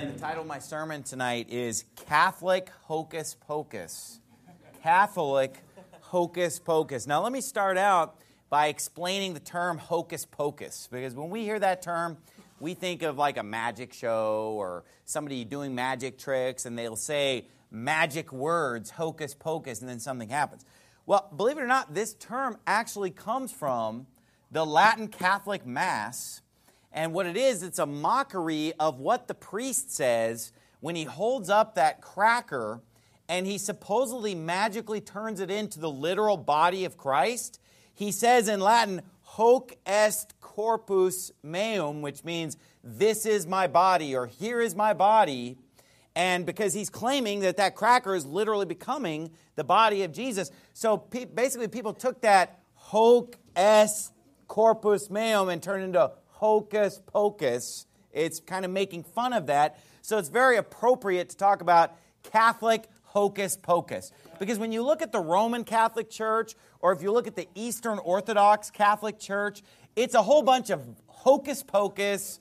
Amen. The title of my sermon tonight is Catholic Hocus Pocus. Catholic Hocus Pocus. Now let me start out by explaining the term hocus pocus, because when we hear that term, we think of like a magic show or somebody doing magic tricks, and they'll say magic words, hocus pocus, and then something happens. Well, believe it or not, this term actually comes from the Latin Catholic Mass. And what it is, it's a mockery of what the priest says when he holds up that cracker and he supposedly magically turns it into the literal body of Christ. He says in Latin, hoc est corpus meum, which means this is my body or here is my body. And because he's claiming that that cracker is literally becoming the body of Jesus. So basically people took that hoc est corpus meum and turned it into hocus pocus. It's kind of making fun of that. So it's very appropriate to talk about Catholic hocus pocus. Because when you look at the Roman Catholic Church, or if you look at the Eastern Orthodox Catholic Church, it's a whole bunch of hocus pocus,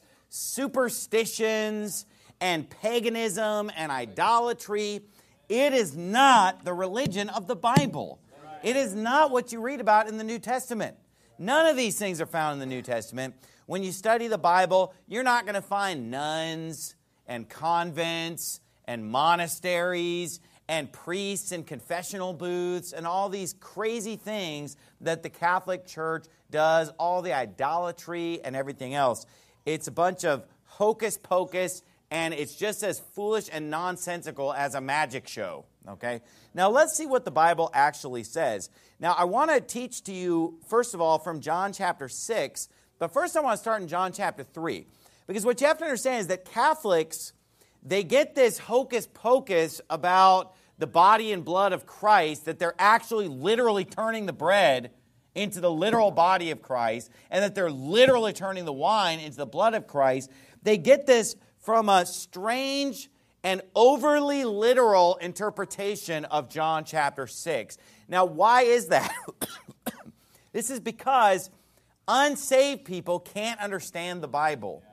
superstitions, and paganism and idolatry. It is not the religion of the Bible. It is not what you read about in the New Testament. None of these things are found in the New Testament. When you study the Bible, you're not going to find nuns and convents and monasteries and priests and confessional booths and all these crazy things that the Catholic Church does, all the idolatry and everything else. It's a bunch of hocus pocus, and it's just as foolish and nonsensical as a magic show. Okay? Now let's see what the Bible actually says. Now I want to teach to you, first of all, from John chapter 6. But first I want to start in John chapter 3. Because what you have to understand is that Catholics, they get this hocus pocus about the body and blood of Christ, that they're actually literally turning the bread into the literal body of Christ, and that they're literally turning the wine into the blood of Christ. They get this from a strange and overly literal interpretation of John chapter 6. Now, why is that? This is because unsaved people can't understand the Bible.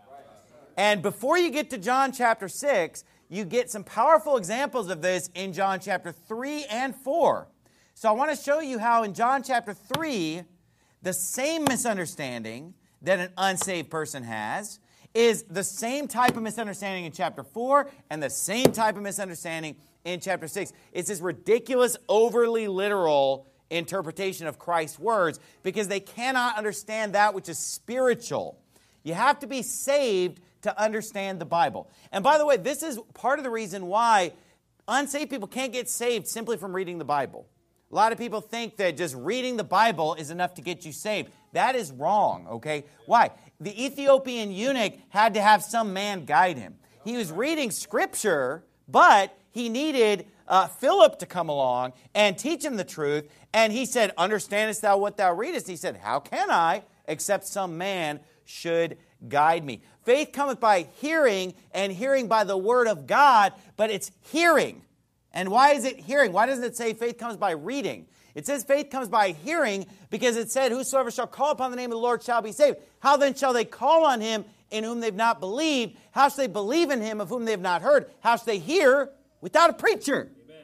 And before you get to John chapter 6, you get some powerful examples of this in John chapter 3 and 4. So I want to show you how in John chapter 3, the same misunderstanding that an unsaved person has is the same type of misunderstanding in chapter 4 and the same type of misunderstanding in chapter 6. It's this ridiculous, overly literal interpretation of Christ's words because they cannot understand that which is spiritual. You have to be saved to understand the Bible. And by the way, this is part of the reason why unsaved people can't get saved simply from reading the Bible. A lot of people think that just reading the Bible is enough to get you saved. That is wrong, okay? Why? The Ethiopian eunuch had to have some man guide him. He was reading Scripture, but he needed Philip to come along and teach him the truth. And he said, understandest thou what thou readest? He said, how can I, except some man should guide me? Faith cometh by hearing, and hearing by the word of God, but it's hearing. And why is it hearing? Why doesn't it say faith comes by reading? It says faith comes by hearing because it said, whosoever shall call upon the name of the Lord shall be saved. How then shall they call on him in whom they've not believed? How shall they believe in him of whom they have not heard? How shall they hear without a preacher? Amen.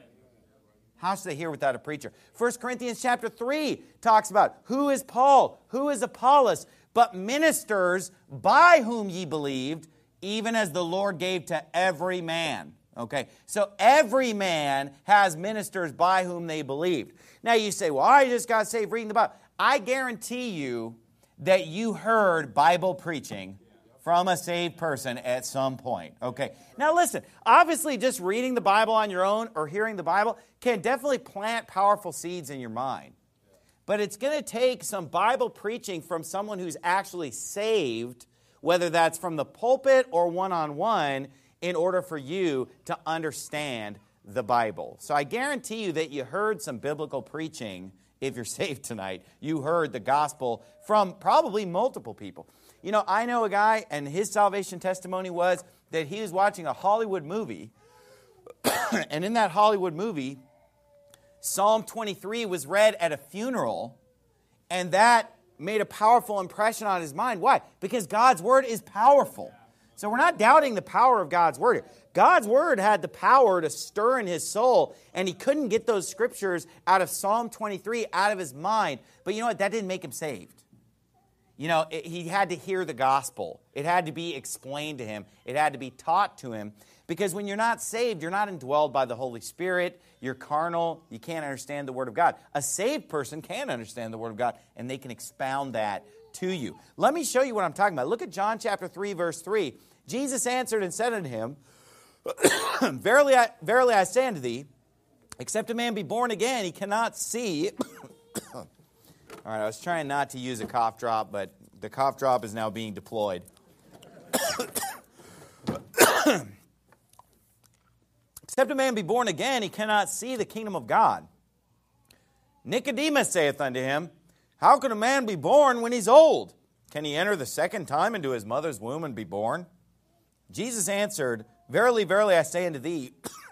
How shall they hear without a preacher? 1 Corinthians chapter 3 talks about who is Paul, who is Apollos, but ministers by whom ye believed, even as the Lord gave to every man. Okay, so every man has ministers by whom they believed. Now you say, well, I just got saved reading the Bible. I guarantee you that you heard Bible preaching from a saved person at some point. Okay, now listen, obviously just reading the Bible on your own or hearing the Bible can definitely plant powerful seeds in your mind. But it's going to take some Bible preaching from someone who's actually saved, whether that's from the pulpit or one-on-one, in order for you to understand the Bible. So I guarantee you that you heard some biblical preaching if you're saved tonight. You heard the gospel from probably multiple people. You know, I know a guy, and his salvation testimony was that he was watching a Hollywood movie, and in that Hollywood movie, Psalm 23 was read at a funeral, and that made a powerful impression on his mind. Why? Because God's Word is powerful. So we're not doubting the power of God's Word. God's Word had the power to stir in his soul, and he couldn't get those scriptures out of Psalm 23 out of his mind. But you know what? That didn't make him saved. You know, he had to hear the gospel. It had to be explained to him. It had to be taught to him. Because when you're not saved, you're not indwelled by the Holy Spirit. You're carnal. You can't understand the Word of God. A saved person can understand the Word of God, and they can expound that to you. Let me show you what I'm talking about. Look at John chapter 3, verse 3. Jesus answered and said unto him, verily I say unto thee, except a man be born again, he cannot see. All right, I was trying not to use a cough drop, but the cough drop is now being deployed. Except a man be born again, he cannot see the kingdom of God. Nicodemus saith unto him, how can a man be born when he's old? Can he enter the second time into his mother's womb and be born? Jesus answered, verily, verily, I say unto thee,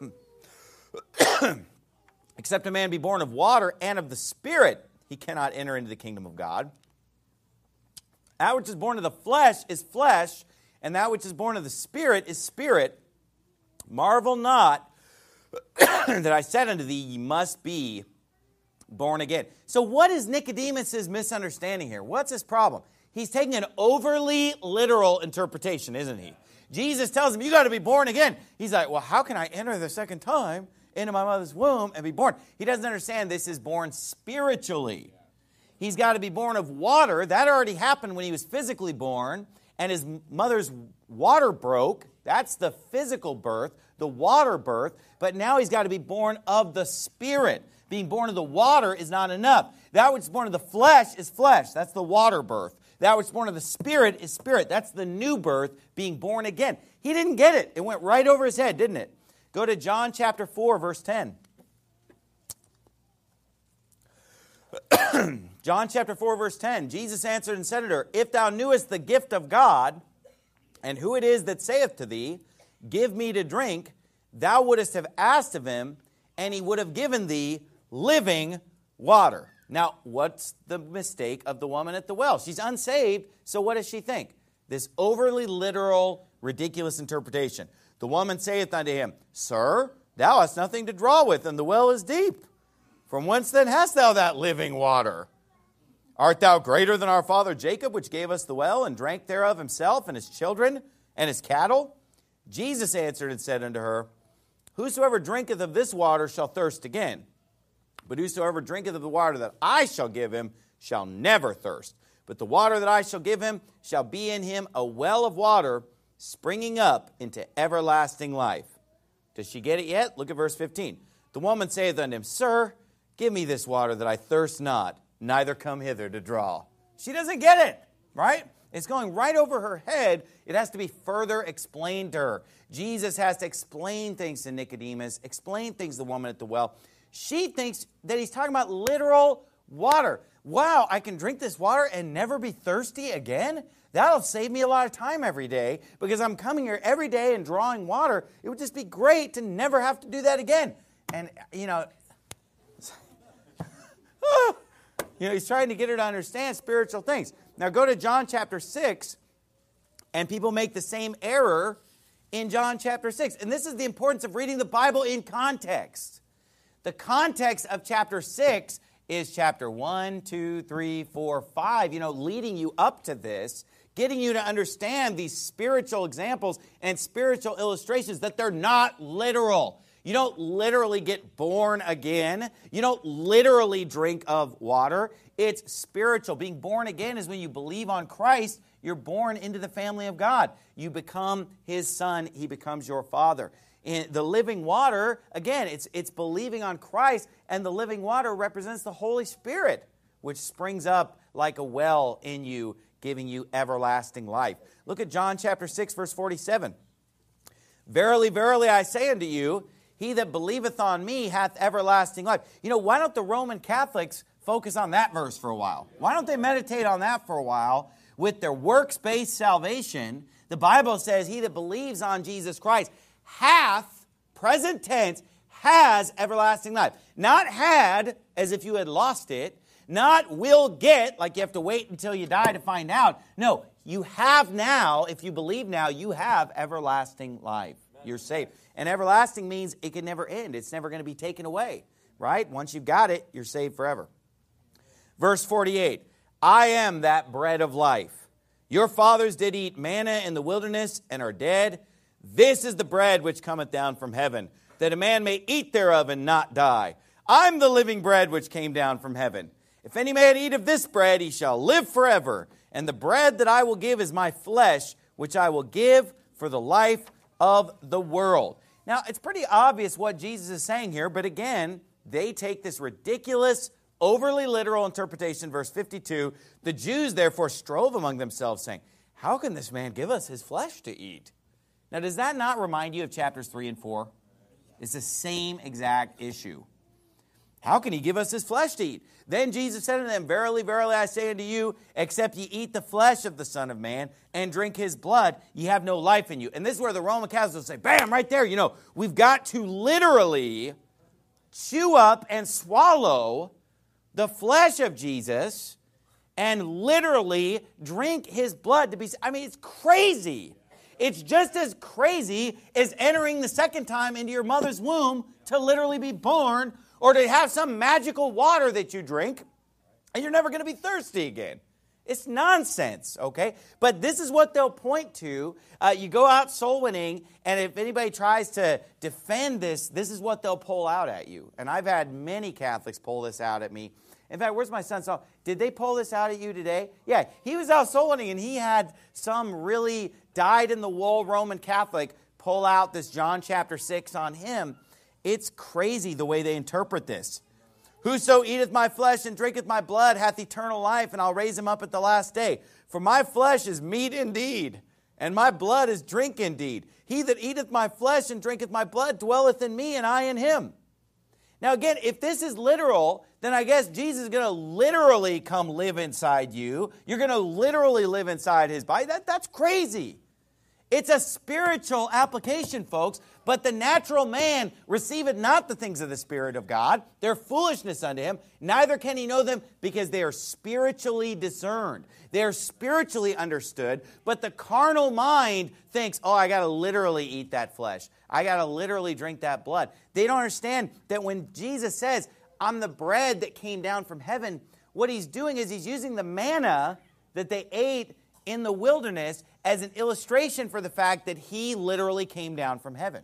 except a man be born of water and of the Spirit, he cannot enter into the kingdom of God. That which is born of the flesh is flesh, and that which is born of the Spirit is spirit. Marvel not that I said unto thee, ye must be born again. So what is Nicodemus' misunderstanding here? What's his problem? He's taking an overly literal interpretation, isn't he? Jesus tells him, you got to be born again. He's like, well, how can I enter the second time into my mother's womb and be born? He doesn't understand this is born spiritually. He's got to be born of water. That already happened when he was physically born, and his mother's water broke. That's the physical birth, the water birth. But now he's got to be born of the Spirit. Being born of the water is not enough. That which is born of the flesh is flesh. That's the water birth. That which is born of the Spirit is spirit. That's the new birth, being born again. He didn't get it. It went right over his head, didn't it? Go to John chapter 4, verse 10. John chapter 4, verse 10. Jesus answered and said unto her, if thou knewest the gift of God, and who it is that saith to thee, give me to drink, thou wouldest have asked of him, and he would have given thee living water. Now, what's the mistake of the woman at the well? She's unsaved, so what does she think? This overly literal, ridiculous interpretation. The woman saith unto him, Sir, thou hast nothing to draw with, and the well is deep. From whence then hast thou that living water? Art thou greater than our father Jacob, which gave us the well, and drank thereof himself, and his children, and his cattle? Jesus answered and said unto her, Whosoever drinketh of this water shall thirst again. But whosoever drinketh of the water that I shall give him shall never thirst. But the water that I shall give him shall be in him a well of water springing up into everlasting life. Does she get it yet? Look at verse 15. The woman saith unto him, Sir, give me this water that I thirst not, neither come hither to draw. She doesn't get it, right? It's going right over her head. It has to be further explained to her. Jesus has to explain things to Nicodemus, explain things to the woman at the well. She thinks that he's talking about literal water. Wow, I can drink this water and never be thirsty again? That'll save me a lot of time every day because I'm coming here every day and drawing water. It would just be great to never have to do that again. And, he's trying to get her to understand spiritual things. Now go to John chapter 6, and people make the same error in John chapter 6. And this is the importance of reading the Bible in context. The context of chapter 6 is chapter 1, 2, 3, 4, 5, leading you up to this, getting you to understand these spiritual examples and spiritual illustrations, that they're not literal. You don't literally get born again. You don't literally drink of water. It's spiritual. Being born again is when you believe on Christ, you're born into the family of God. You become his son. He becomes your father. And the living water, again, it's believing on Christ, and the living water represents the Holy Spirit, which springs up like a well in you, giving you everlasting life. Look at John chapter 6, verse 47. Verily, verily, I say unto you, he that believeth on me hath everlasting life. Why don't the Roman Catholics focus on that verse for a while? Why don't they meditate on that for a while? With their works-based salvation, the Bible says he that believes on Jesus Christ hath, present tense, has everlasting life. Not had, as if you had lost it. Not will get, like you have to wait until you die to find out. No, you have now, if you believe now, you have everlasting life. You're saved. And everlasting means it can never end. It's never going to be taken away, right? Once you've got it, you're saved forever. Verse 48, I am that bread of life. Your fathers did eat manna in the wilderness and are dead. This is the bread which cometh down from heaven, that a man may eat thereof and not die. I'm the living bread which came down from heaven. If any man eat of this bread, he shall live forever. And the bread that I will give is my flesh, which I will give for the life of the world. Now, it's pretty obvious what Jesus is saying here, but again, they take this ridiculous, overly literal interpretation. Verse 52, the Jews therefore strove among themselves, saying, how can this man give us his flesh to eat? Now, does that not remind you of chapters 3 and 4? It's the same exact issue. How can he give us his flesh to eat? Then Jesus said unto them, verily, verily, I say unto you, except ye eat the flesh of the Son of Man and drink his blood, ye have no life in you. And this is where the Roman Catholics will say, bam, right there, we've got to literally chew up and swallow the flesh of Jesus and literally drink his blood to be... it's crazy. It's just as crazy as entering the second time into your mother's womb to literally be born, or to have some magical water that you drink, and you're never going to be thirsty again. It's nonsense, okay? But this is what they'll point to. You go out soul winning, and if anybody tries to defend this, this is what they'll pull out at you. And I've had many Catholics pull this out at me. In fact, where's my son? So, did they pull this out at you today? Yeah, he was out soul winning, and he had some really dyed-in-the-wool Roman Catholic pull out this John chapter 6 on him. It's crazy the way they interpret this. Whoso eateth my flesh and drinketh my blood hath eternal life, and I'll raise him up at the last day. For my flesh is meat indeed, and my blood is drink indeed. He that eateth my flesh and drinketh my blood dwelleth in me, and I in him. Now again, if this is literal, then I guess Jesus is going to literally come live inside you. You're going to literally live inside his body. That's crazy. It's a spiritual application, folks. But the natural man receiveth not the things of the Spirit of God. They're foolishness unto him. Neither can he know them, because they are spiritually discerned. They are spiritually understood. But the carnal mind thinks, I got to literally eat that flesh. I got to literally drink that blood. They don't understand that when Jesus says, I'm the bread that came down from heaven, what he's doing is he's using the manna that they ate in the wilderness as an illustration for the fact that he literally came down from heaven.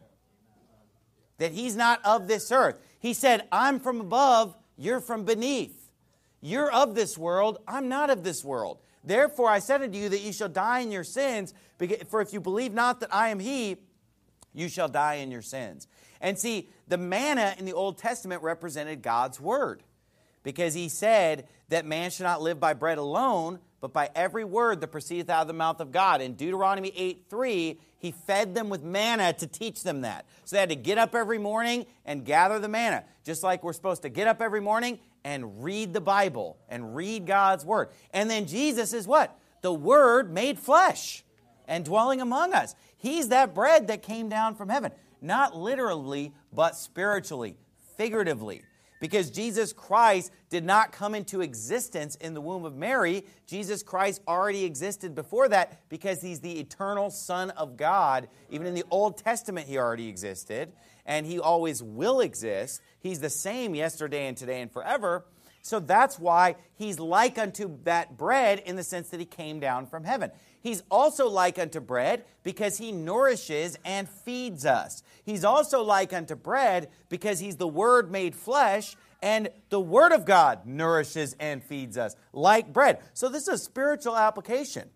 That he's not of this earth. He said, I'm from above, you're from beneath. You're of this world, I'm not of this world. Therefore I said unto you that you shall die in your sins, for if you believe not that I am he, you shall die in your sins. And see, the manna in the Old Testament represented God's word, because he said that man should not live by bread alone, but by every word that proceedeth out of the mouth of God. In Deuteronomy 8:3, he fed them with manna to teach them that. So they had to get up every morning and gather the manna, just like we're supposed to get up every morning and read the Bible and read God's word. And then Jesus is what? The Word made flesh and dwelling among us. He's that bread that came down from heaven. Not literally, but spiritually, figuratively. Because Jesus Christ did not come into existence in the womb of Mary. Jesus Christ already existed before that, because he's the eternal Son of God. Even in the Old Testament, he already existed. And he always will exist. He's the same yesterday and today and forever. So that's why he's like unto that bread, in the sense that he came down from heaven. He's also like unto bread because he nourishes and feeds us. He's also like unto bread because he's the Word made flesh, and the Word of God nourishes and feeds us like bread. So this is a spiritual application.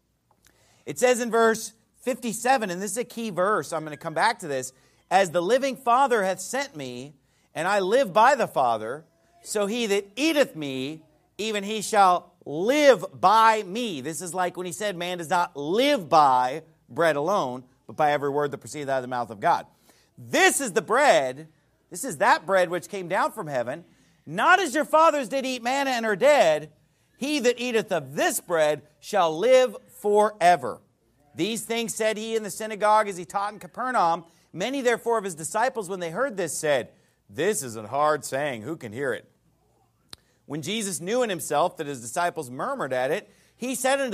It says in verse 57, and this is a key verse, I'm going to come back to this, as the living Father hath sent me, and I live by the Father, so he that eateth me, even he shall live by me. This is like when he said, man does not live by bread alone, but by every word that proceedeth out of the mouth of God. This is the bread, this is that bread which came down from heaven, not as your fathers did eat manna and are dead. He that eateth of this bread shall live forever. These things said he in the synagogue as he taught in Capernaum. Many therefore of his disciples, when they heard this, said, this is a hard saying, who can hear it? When Jesus knew in himself that his disciples murmured at it, he said unto them,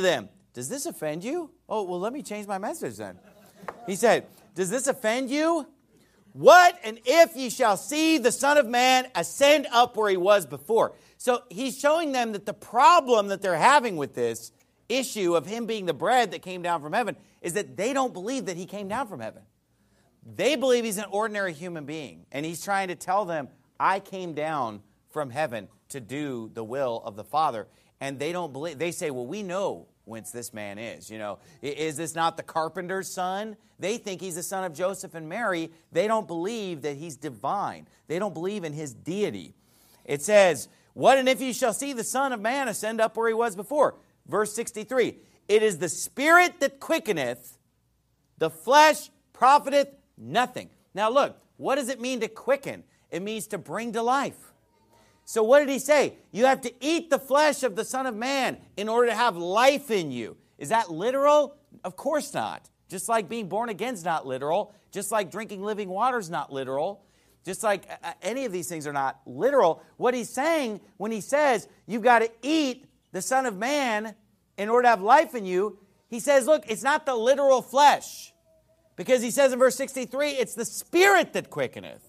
does this offend you? Oh, well, let me change my message then. He said, does this offend you? What and if ye shall see the Son of Man ascend up where he was before? So he's showing them that the problem that they're having with this issue of him being the bread that came down from heaven is that they don't believe that he came down from heaven. They believe he's an ordinary human being. And he's trying to tell them, I came down from heaven to do the will of the Father. And they don't believe. They say, well, we know whence this man is. You know, is this not the carpenter's son? They think he's the son of Joseph and Mary. They don't believe that he's divine. They don't believe in his deity. It says, what and if you shall see the Son of Man ascend up where he was before? Verse 63, it is the Spirit that quickeneth, the flesh profiteth nothing. Now look, what does it mean to quicken? It means to bring to life. So what did he say? You have to eat the flesh of the Son of Man in order to have life in you. Is that literal? Of course not. Just like being born again is not literal. Just like drinking living water is not literal. Just like any of these things are not literal. What he's saying when he says you've got to eat the Son of Man in order to have life in you, he says, look, it's not the literal flesh. Because he says in verse 63, it's the Spirit that quickeneth.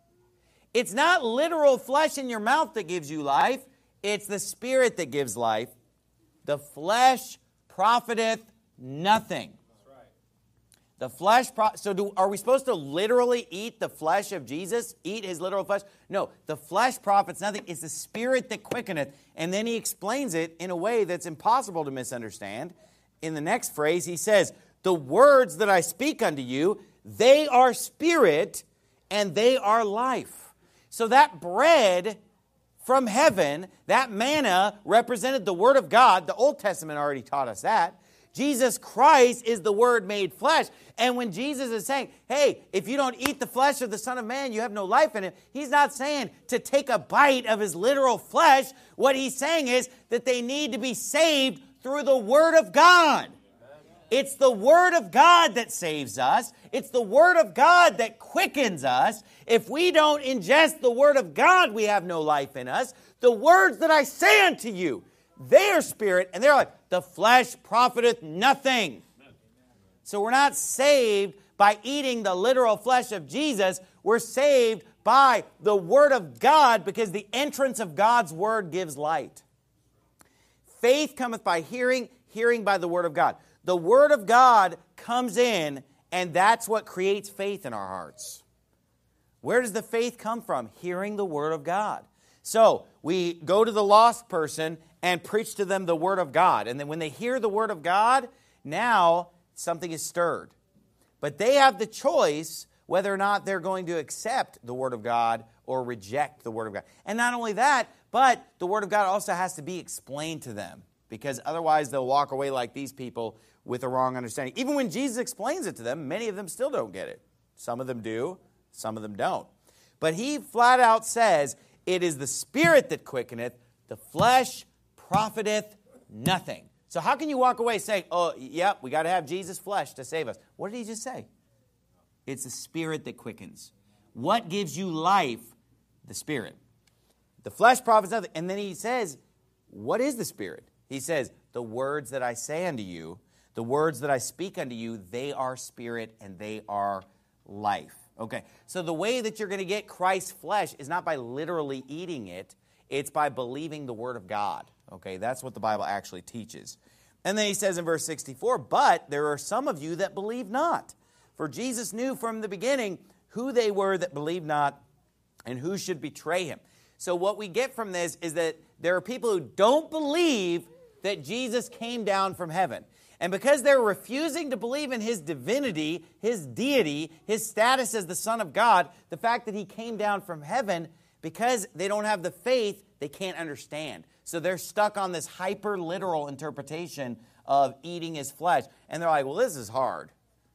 It's not literal flesh in your mouth that gives you life. It's the Spirit that gives life. The flesh profiteth nothing. The flesh, are we supposed to literally eat the flesh of Jesus? Eat his literal flesh? No, the flesh profits nothing. It's the Spirit that quickeneth. And then he explains it in a way that's impossible to misunderstand. In the next phrase, he says, the words that I speak unto you, they are spirit and they are life. So that bread from heaven, that manna represented the Word of God. The Old Testament already taught us that. Jesus Christ is the Word made flesh. And when Jesus is saying, hey, if you don't eat the flesh of the Son of Man, you have no life in him, he's not saying to take a bite of his literal flesh. What he's saying is that they need to be saved through the Word of God. It's the Word of God that saves us. It's the Word of God that quickens us. If we don't ingest the Word of God, we have no life in us. The words that I say unto you, they are spirit, and they're like, the flesh profiteth nothing. So we're not saved by eating the literal flesh of Jesus. We're saved by the Word of God because the entrance of God's Word gives light. Faith cometh by hearing, hearing by the Word of God. The Word of God comes in, and that's what creates faith in our hearts. Where does the faith come from? Hearing the Word of God. So we go to the lost person and preach to them the Word of God. And then when they hear the Word of God, now something is stirred. But they have the choice whether or not they're going to accept the Word of God or reject the Word of God. And not only that, but the Word of God also has to be explained to them. Because otherwise they'll walk away like these people with a wrong understanding. Even when Jesus explains it to them, many of them still don't get it. Some of them do, some of them don't. But he flat out says, it is the Spirit that quickeneth, the flesh profiteth nothing. So how can you walk away saying, oh, yep, we got to have Jesus' flesh to save us? What did he just say? It's the Spirit that quickens. What gives you life? The Spirit. The flesh profits nothing. And then he says, what is the Spirit? He says, the words that I say unto you, the words that I speak unto you, they are spirit and they are life. Okay, so the way that you're going to get Christ's flesh is not by literally eating it. It's by believing the Word of God. Okay, that's what the Bible actually teaches. And then he says in verse 64, but there are some of you that believe not. For Jesus knew from the beginning who they were that believed not and who should betray him. So what we get from this is that there are people who don't believe that Jesus came down from heaven. And because they're refusing to believe in his divinity, his deity, his status as the Son of God, the fact that he came down from heaven, because they don't have the faith, they can't understand. So they're stuck on this hyper-literal interpretation of eating his flesh. And they're like, well, this is hard.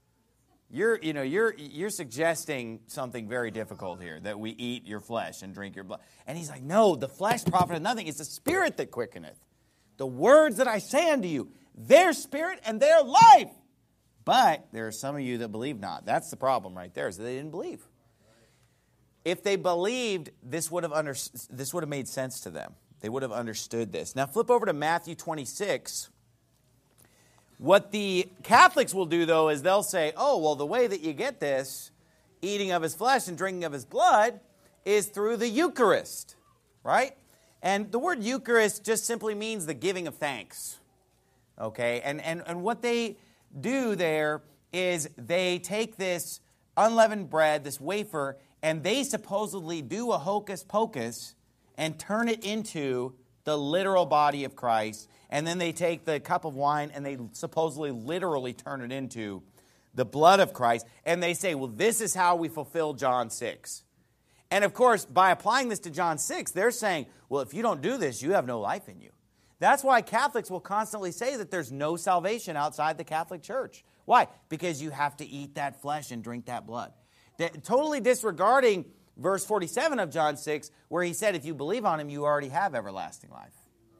You're suggesting something very difficult here, that we eat your flesh and drink your blood. And he's like, no, the flesh profiteth nothing. It's the Spirit that quickeneth. The words that I say unto you, their spirit and their life. But there are some of you that believe not. That's the problem right there, is that they didn't believe. If they believed, this would have made sense to them. They would have understood this. Now flip over to Matthew 26. What the Catholics will do, though, is they'll say, oh, well, the way that you get this, eating of his flesh and drinking of his blood, is through the Eucharist, right? And the word Eucharist just simply means the giving of thanks, okay? And what they do there is they take this unleavened bread, this wafer, and they supposedly do a hocus pocus and turn it into the literal body of Christ. And then they take the cup of wine and they supposedly literally turn it into the blood of Christ. And they say, well, this is how we fulfill John 6. And of course, by applying this to John 6, they're saying, well, if you don't do this, you have no life in you. That's why Catholics will constantly say that there's no salvation outside the Catholic Church. Why? Because you have to eat that flesh and drink that blood. Totally disregarding verse 47 of John 6, where he said, if you believe on him, you already have everlasting life.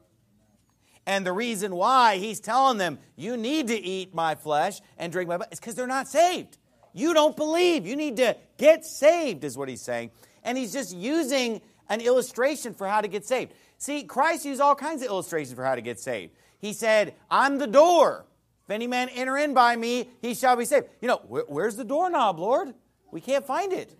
And the reason why he's telling them, you need to eat my flesh and drink my blood, is because they're not saved. You don't believe. You need to get saved, is what he's saying. And he's just using an illustration for how to get saved. See, Christ used all kinds of illustrations for how to get saved. He said, I'm the door. If any man enter in by me, he shall be saved. You know, where's the doorknob, Lord? We can't find it.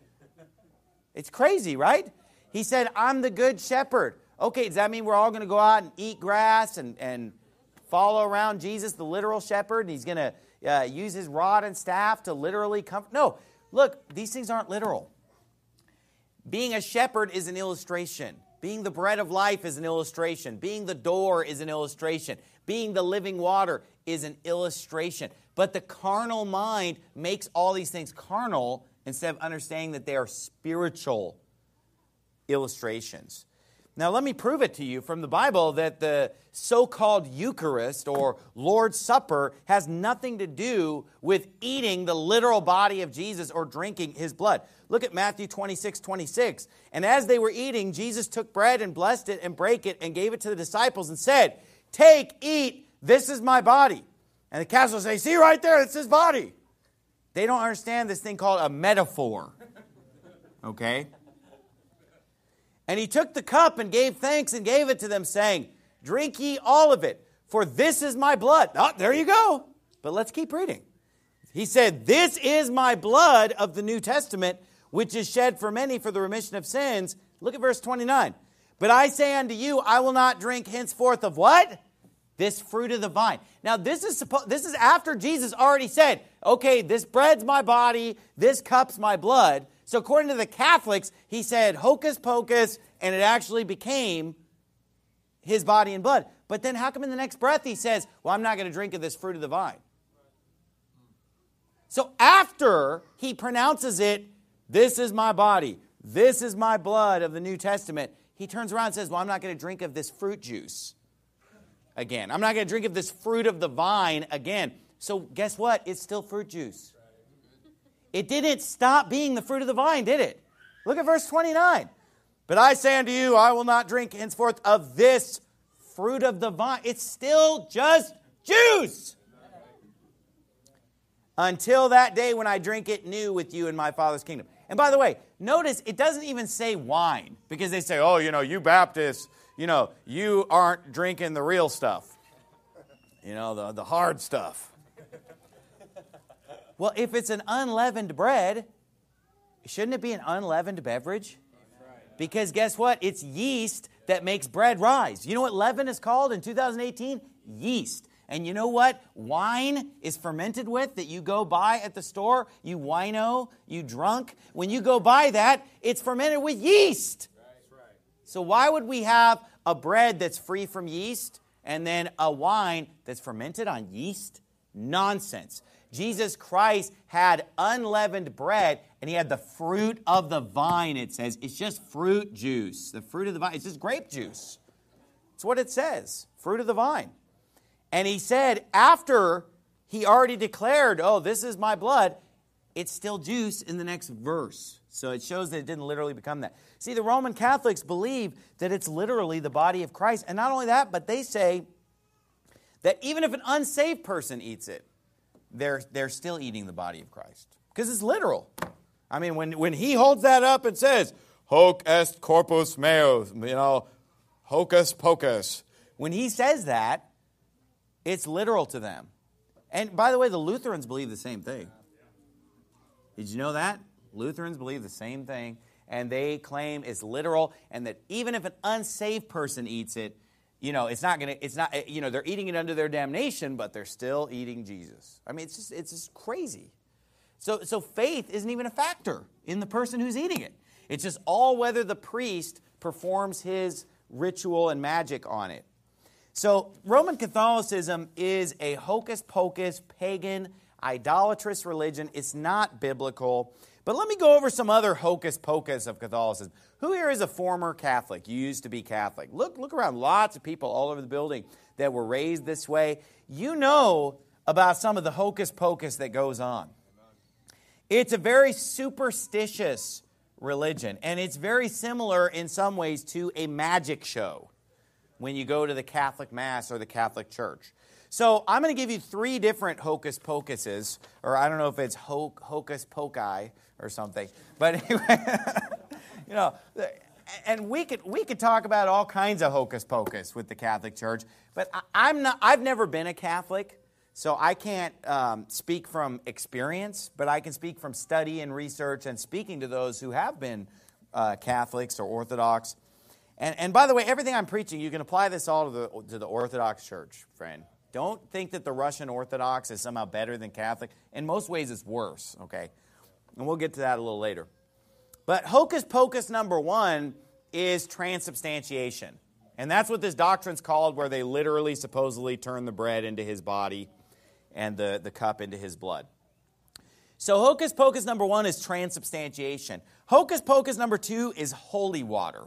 It's crazy, right? He said, I'm the good shepherd. Okay, does that mean we're all going to go out and eat grass and follow around Jesus, the literal shepherd, and he's going to use his rod and staff to literally comfort? No, look, these things aren't literal. Being a shepherd is an illustration. Being the bread of life is an illustration. Being the door is an illustration. Being the living water is an illustration. But the carnal mind makes all these things carnal instead of understanding that they are spiritual illustrations. Now, let me prove it to you from the Bible that the so-called Eucharist or Lord's Supper has nothing to do with eating the literal body of Jesus or drinking his blood. Look at Matthew 26:26. And as they were eating, Jesus took bread and blessed it and brake it and gave it to the disciples and said, take, eat, this is my body. And the Catholics say, see right there, it's his body. They don't understand this thing called a metaphor. Okay? And he took the cup and gave thanks and gave it to them, saying, drink ye all of it, for this is my blood. Oh, there you go. But let's keep reading. He said, this is my blood of the New Testament, which is shed for many for the remission of sins. Look at verse 29. But I say unto you, I will not drink henceforth of what? This fruit of the vine. Now, this is after Jesus already said, okay, this bread's my body, this cup's my blood. So according to the Catholics, he said hocus pocus, and it actually became his body and blood. But then how come in the next breath he says, well, I'm not going to drink of this fruit of the vine? So after he pronounces it, this is my body, this is my blood of the New Testament, he turns around and says, well, I'm not going to drink of this fruit juice again. I'm not going to drink of this fruit of the vine again. So guess what? It's still fruit juice. It didn't stop being the fruit of the vine, did it? Look at verse 29. But I say unto you, I will not drink henceforth of this fruit of the vine. It's still just juice. Until that day when I drink it new with you in my Father's kingdom. And by the way, notice it doesn't even say wine. Because they say, oh, you Baptists, you aren't drinking the real stuff. The hard stuff. Well, if it's an unleavened bread, shouldn't it be an unleavened beverage? Because guess what? It's yeast that makes bread rise. You know what leaven is called in 2018? Yeast. And you know what wine is fermented with that you go buy at the store? You wino, you drunk. When you go buy that, it's fermented with yeast. So why would we have a bread that's free from yeast and then a wine that's fermented on yeast? Nonsense. Jesus Christ had unleavened bread, and he had the fruit of the vine, it says. It's just fruit juice. The fruit of the vine. It's just grape juice. That's what it says. Fruit of the vine. And he said, after he already declared, oh, this is my blood, it's still juice in the next verse. So it shows that it didn't literally become that. See, the Roman Catholics believe that it's literally the body of Christ. And not only that, but they say that even if an unsaved person eats it, they're still eating the body of Christ. Because it's literal. I mean, when he holds that up and says, hoc est corpus meus, hocus pocus. When he says that, It's literal to them. And by the way, the Lutherans believe the same thing. Did you know that? Lutherans believe the same thing, and they claim it's literal, and that even if an unsaved person eats it, they're eating it under their damnation, but they're still eating Jesus. I mean, it's just crazy. So faith isn't even a factor in the person who's eating it. It's just all whether the priest performs his ritual and magic on it. So Roman Catholicism is a hocus-pocus, pagan, idolatrous religion. It's not biblical. But let me go over some other hocus-pocus of Catholicism. Who here is a former Catholic? You used to be Catholic. Look around. Lots of people all over the building that were raised this way. You know about some of the hocus-pocus that goes on. It's a very superstitious religion, and it's very similar in some ways to a magic show when you go to the Catholic Mass or the Catholic Church. So I'm going to give you 3 different hocus pocuses, or I don't know if it's hocus poci or something. But anyway, and we could talk about all kinds of hocus pocus with the Catholic Church. But I've never been a Catholic, so I can't speak from experience, but I can speak from study and research and speaking to those who have been Catholics or Orthodox. And by the way, everything I'm preaching, you can apply this all to the Orthodox Church, friend. Don't think that the Russian Orthodox is somehow better than Catholic. In most ways, it's worse, okay? And we'll get to that a little later. But hocus pocus number 1 is transubstantiation. And that's what this doctrine's called, where they literally, supposedly turn the bread into his body and the cup into his blood. So hocus pocus number 1 is transubstantiation. Hocus pocus number 2 is holy water.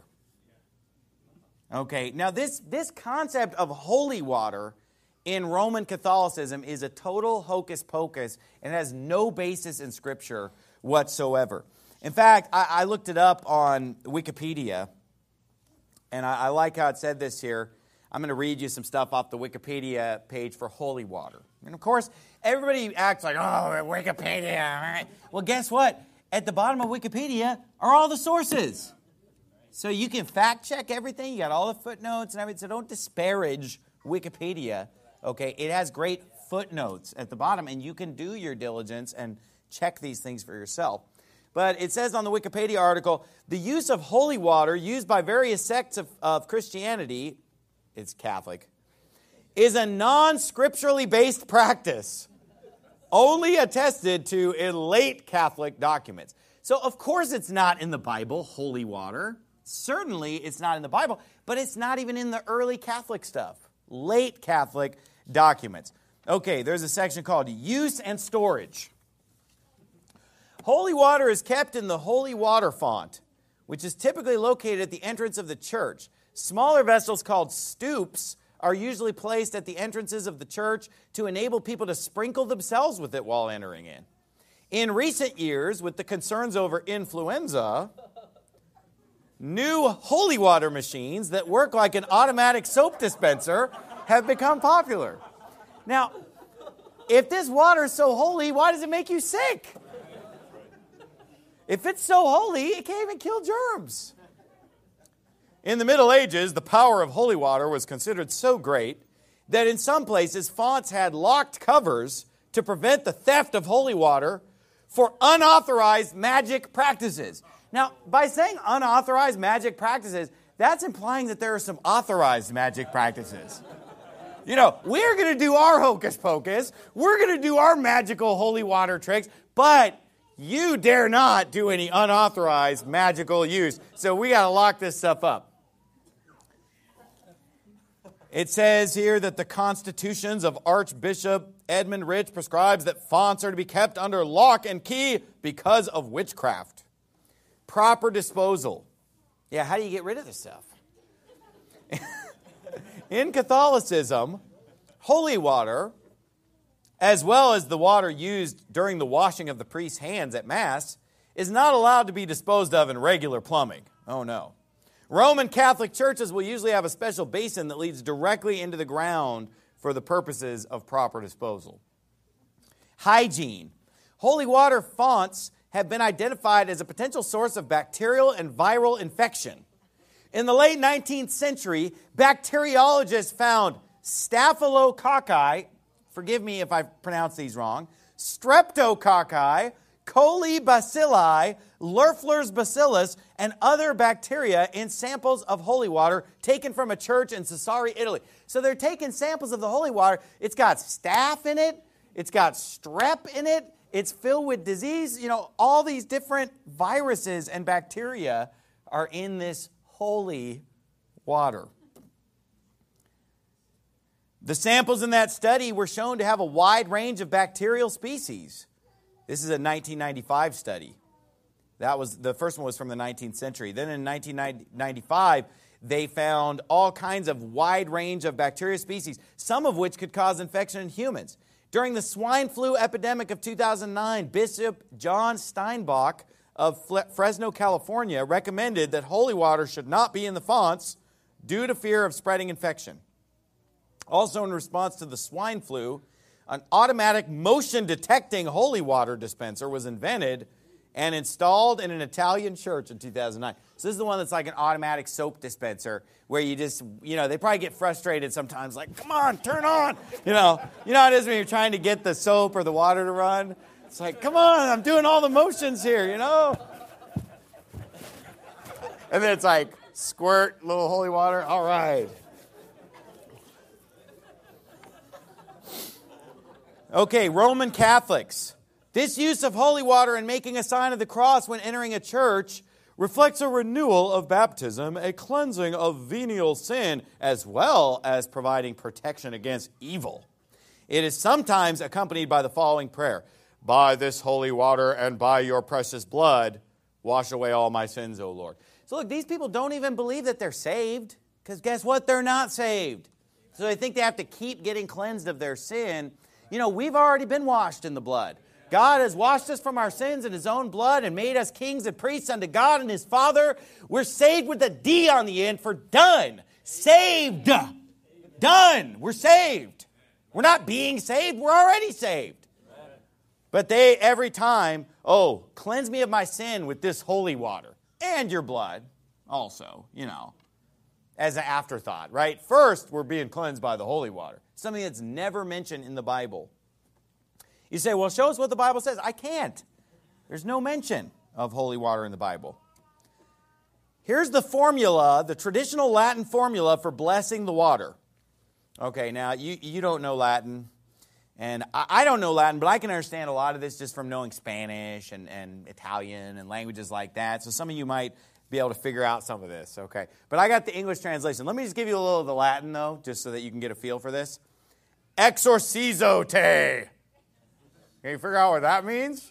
Okay, now this concept of holy water in Roman Catholicism is a total hocus pocus and has no basis in Scripture whatsoever. In fact, I looked it up on Wikipedia, and I like how it said this here. I'm going to read you some stuff off the Wikipedia page for holy water. And of course, everybody acts like, oh, Wikipedia. All right. Well, guess what? At the bottom of Wikipedia are all the sources. So you can fact check everything. You got all the footnotes and everything. So don't disparage Wikipedia. Okay, it has great footnotes at the bottom, and you can do your diligence and check these things for yourself. But it says on the Wikipedia article, the use of holy water used by various sects of Christianity, it's Catholic, is a non-scripturally based practice, only attested to in late Catholic documents. So, of course, it's not in the Bible, holy water. Certainly, it's not in the Bible, but it's not even in the early Catholic stuff. Late Catholic documents. Okay, there's a section called Use and Storage. Holy water is kept in the holy water font, which is typically located at the entrance of the church. Smaller vessels called stoups are usually placed at the entrances of the church to enable people to sprinkle themselves with it while entering in. In recent years, with the concerns over influenza, new holy water machines that work like an automatic soap dispenser have become popular. Now, if this water is so holy, why does it make you sick? If it's so holy, it can't even kill germs. In the Middle Ages, the power of holy water was considered so great that in some places, fonts had locked covers to prevent the theft of holy water for unauthorized magic practices. Now, by saying unauthorized magic practices, that's implying that there are some authorized magic practices. You know, we're going to do our hocus pocus. We're going to do our magical holy water tricks, but you dare not do any unauthorized magical use. So we got to lock this stuff up. It says here that the constitutions of Archbishop Edmund Rich prescribes that fonts are to be kept under lock and key because of witchcraft. Proper disposal. Yeah, how do you get rid of this stuff? In Catholicism, holy water, as well as the water used during the washing of the priest's hands at Mass, is not allowed to be disposed of in regular plumbing. Oh, no. Roman Catholic churches will usually have a special basin that leads directly into the ground for the purposes of proper disposal. Hygiene. Holy water fonts have been identified as a potential source of bacterial and viral infection. In the late 19th century, bacteriologists found Staphylococci, forgive me if I pronounce these wrong, Streptococci, Coli bacilli, Loeffler's bacillus, and other bacteria in samples of holy water taken from a church in Sassari, Italy. So they're taking samples of the holy water. It's got staph in it. It's got strep in it. It's filled with disease. You know, all these different viruses and bacteria are in this holy water. The samples in that study were shown to have a wide range of bacterial species. This is a 1995 study. The first one was from the 19th century. Then in 1995, they found all kinds of wide range of bacteria species, some of which could cause infection in humans. During the swine flu epidemic of 2009, Bishop John Steinbach of Fresno, California, recommended that holy water should not be in the fonts due to fear of spreading infection. Also, in response to the swine flu, an automatic motion-detecting holy water dispenser was invented and installed in an Italian church in 2009. So this is the one that's like an automatic soap dispenser where you just, they probably get frustrated sometimes, like, come on, turn on. You know how it is when you're trying to get the soap or the water to run? It's like, come on, I'm doing all the motions here, And then it's like, squirt, little holy water, all right. Okay, Roman Catholics. This use of holy water and making a sign of the cross when entering a church reflects a renewal of baptism, a cleansing of venial sin, as well as providing protection against evil. It is sometimes accompanied by the following prayer: by this holy water and by your precious blood, wash away all my sins, O Lord. So look, these people don't even believe that they're saved, because guess what? They're not saved. So they think they have to keep getting cleansed of their sin. We've already been washed in the blood. God has washed us from our sins in His own blood and made us kings and priests unto God and His Father. We're saved with a D on the end for done. Saved. Done. We're saved. We're not being saved. We're already saved. But they, every time, cleanse me of my sin with this holy water and your blood also, as an afterthought, right? First, we're being cleansed by the holy water. Something that's never mentioned in the Bible. You say, well, show us what the Bible says. I can't. There's no mention of holy water in the Bible. Here's the formula, the traditional Latin formula for blessing the water. Okay, now, you don't know Latin, and I don't know Latin, but I can understand a lot of this just from knowing Spanish and Italian and languages like that. So some of you might be able to figure out some of this, okay? But I got the English translation. Let me just give you a little of the Latin, though, just so that you can get a feel for this. Exorcizo te. Can you figure out what that means?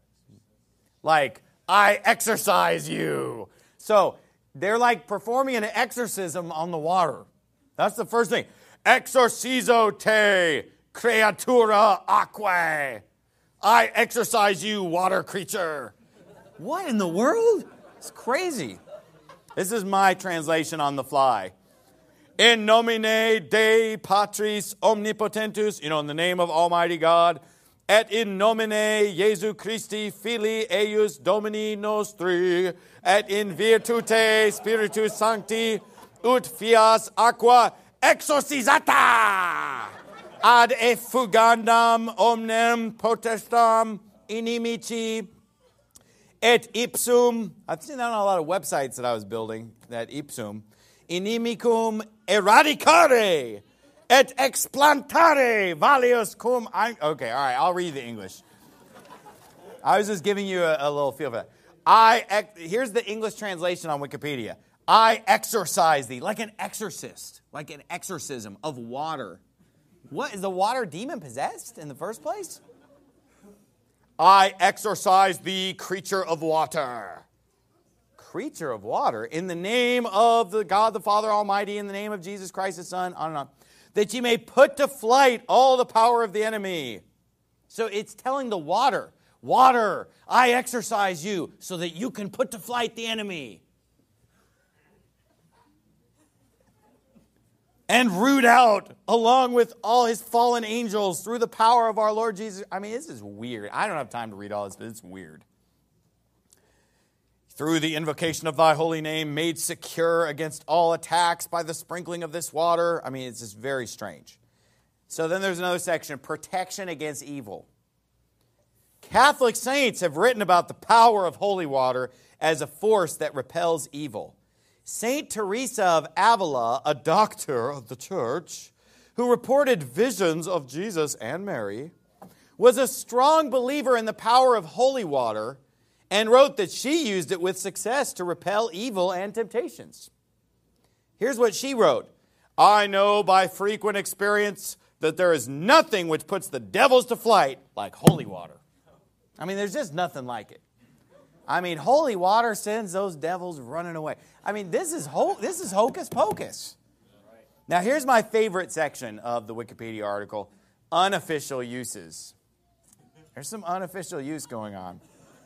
Like, I exorcise you. So, they're like performing an exorcism on the water. That's the first thing. Exorcizo te, creatura aquae. I exorcise you, water creature. What in the world? It's crazy. This is my translation on the fly. In nomine Dei Patris Omnipotentus, in the name of Almighty God, et in nomine Jesu Christi Filii eius Domini nostri, et in virtute Spiritus Sancti, ut fias aqua exorcisata ad effugandam omnem potestam inimici, et ipsum, I've seen that on a lot of websites that I was building, that ipsum, inimicum eradicare, et explantare valius cum... Okay, all right, I'll read the English. I was just giving you a little feel for that. Here's the English translation on Wikipedia. I exorcise thee, like an exorcist, like an exorcism of water. What, is the water demon possessed in the first place? I exorcise thee, creature of water. Creature of water, in the name of the God the Father Almighty, in the name of Jesus Christ His Son, on and on, that ye may put to flight all the power of the enemy. So it's telling the water, I exorcise you so that you can put to flight the enemy. And root out, along with all His fallen angels, through the power of our Lord Jesus. I mean, this is weird. I don't have time to read all this, but it's weird. through the invocation of thy holy name, made secure against all attacks by the sprinkling of this water. I mean, it's just very strange. So then there's another section, protection against evil. Catholic saints have written about the power of holy water as a force that repels evil. Saint Teresa of Avila, a doctor of the church, who reported visions of Jesus and Mary, was a strong believer in the power of holy water and wrote that she used it with success to repel evil and temptations. Here's what she wrote. I know by frequent experience that there is nothing which puts the devils to flight like holy water. I mean, there's just nothing like it. I mean, holy water sends those devils running away. I mean, this is hocus pocus. Now, here's my favorite section of the Wikipedia article, unofficial uses. There's some unofficial use going on.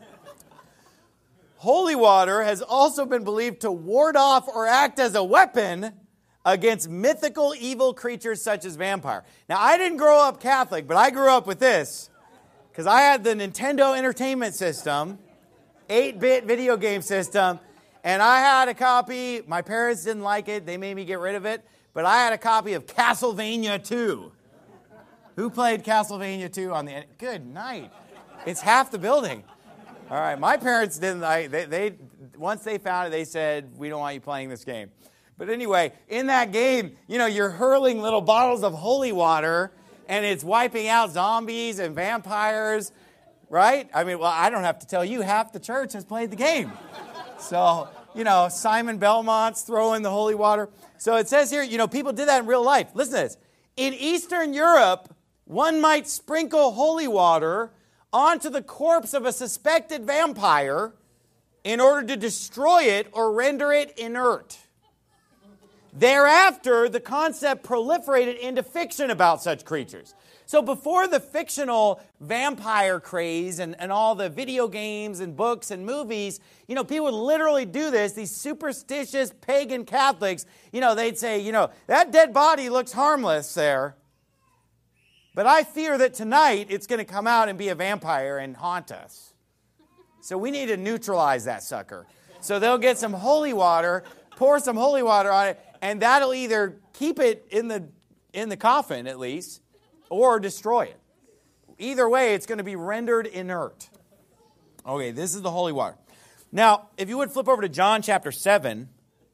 Holy water has also been believed to ward off or act as a weapon against mythical evil creatures such as vampire. Now, I didn't grow up Catholic, but I grew up with this because I had the Nintendo Entertainment System, 8-bit video game system, and I had a copy. My parents didn't like it. They made me get rid of it, but I had a copy of Castlevania 2. Who played Castlevania 2 on the... Good night. It's half the building. All right, my parents didn't like... They once they found it, they said, we don't want you playing this game. But anyway, in that game, you know, you're hurling little bottles of holy water, and it's wiping out zombies and vampires, right? I mean, well, I don't have to tell you, half the church has played the game. So, you know, Simon Belmont's throwing the holy water. So it says here, you know, people did that in real life. Listen to this. In Eastern Europe, one might sprinkle holy water onto the corpse of a suspected vampire in order to destroy it or render it inert. Thereafter, the concept proliferated into fiction about such creatures. So before the fictional vampire craze and all the video games and books and movies, you know, people would literally do this. These superstitious pagan Catholics, you know, they'd say, you know, that dead body looks harmless there. But I fear that tonight it's going to come out and be a vampire and haunt us. So we need to neutralize that sucker. So they'll get some holy water, pour some holy water on it, and that'll either keep it in the coffin at least, or destroy it. Either way, it's going to be rendered inert. Okay, this is the holy water. Now, if you would flip over to John chapter 7.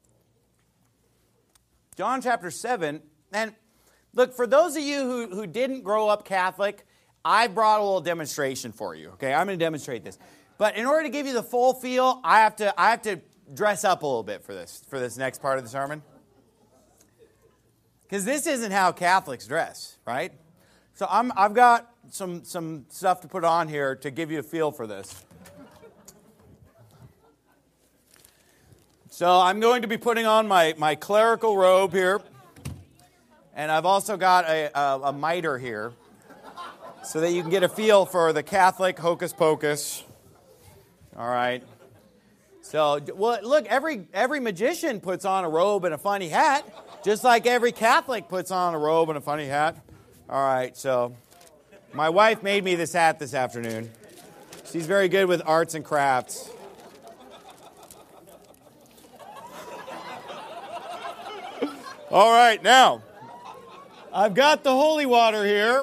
John chapter 7, and look, for those of you who didn't grow up Catholic, I brought a little demonstration for you. Okay, I'm going to demonstrate this. But in order to give you the full feel, I have to dress up a little bit for this next part of the sermon. Because this isn't how Catholics dress, right? So I've got some stuff to put on here to give you a feel for this. So I'm going to be putting on my clerical robe here. And I've also got a mitre here so that you can get a feel for the Catholic hocus pocus. All right. So, well, look, every magician puts on a robe and a funny hat, just like every Catholic puts on a robe and a funny hat. All right, so my wife made me this hat this afternoon. She's very good with arts and crafts. All right, now, I've got the holy water here.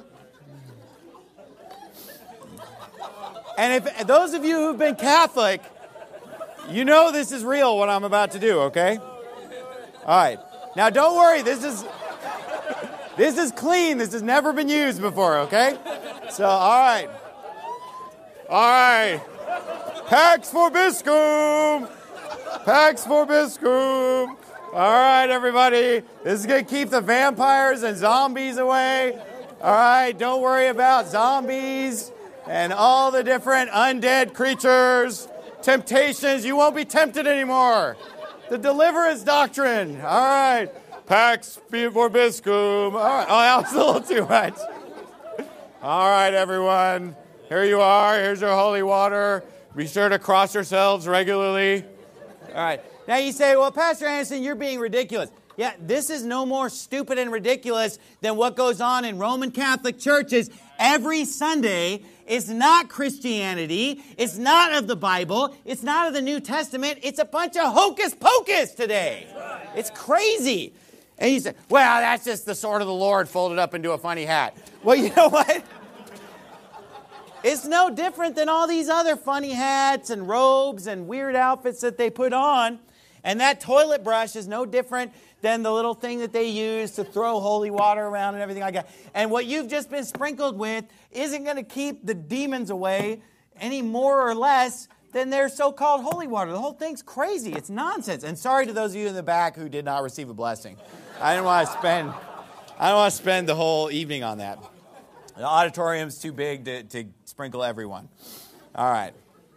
And if those of you who've been Catholic, you know this is real, what I'm about to do, okay? All right. Now, don't worry. This is clean. This has never been used before, okay? So, all right. All right. Pax vobiscum. Pax vobiscum. All right, everybody. This is going to keep the vampires and zombies away. All right. Don't worry about zombies and all the different undead creatures. Temptations, you won't be tempted anymore. The deliverance doctrine. All right. Pax vobiscum. All right. Oh, that was a little too much. All right, everyone. Here you are. Here's your holy water. Be sure to cross yourselves regularly. All right. Now you say, well, Pastor Anderson, you're being ridiculous. Yeah, this is no more stupid and ridiculous than what goes on in Roman Catholic churches every Sunday. It's not Christianity. It's not of the Bible. It's not of the New Testament. It's a bunch of hocus pocus today. It's crazy. And you say, well, that's just the sword of the Lord folded up into a funny hat. Well, you know what? It's no different than all these other funny hats and robes and weird outfits that they put on. And that toilet brush is no different than the little thing that they use to throw holy water around and everything like that. And what you've just been sprinkled with isn't going to keep the demons away any more or less than their so-called holy water. The whole thing's crazy. It's nonsense. And sorry to those of you in the back who did not receive a blessing. I don't want to spend the whole evening on that. The auditorium's too big to sprinkle everyone. All right.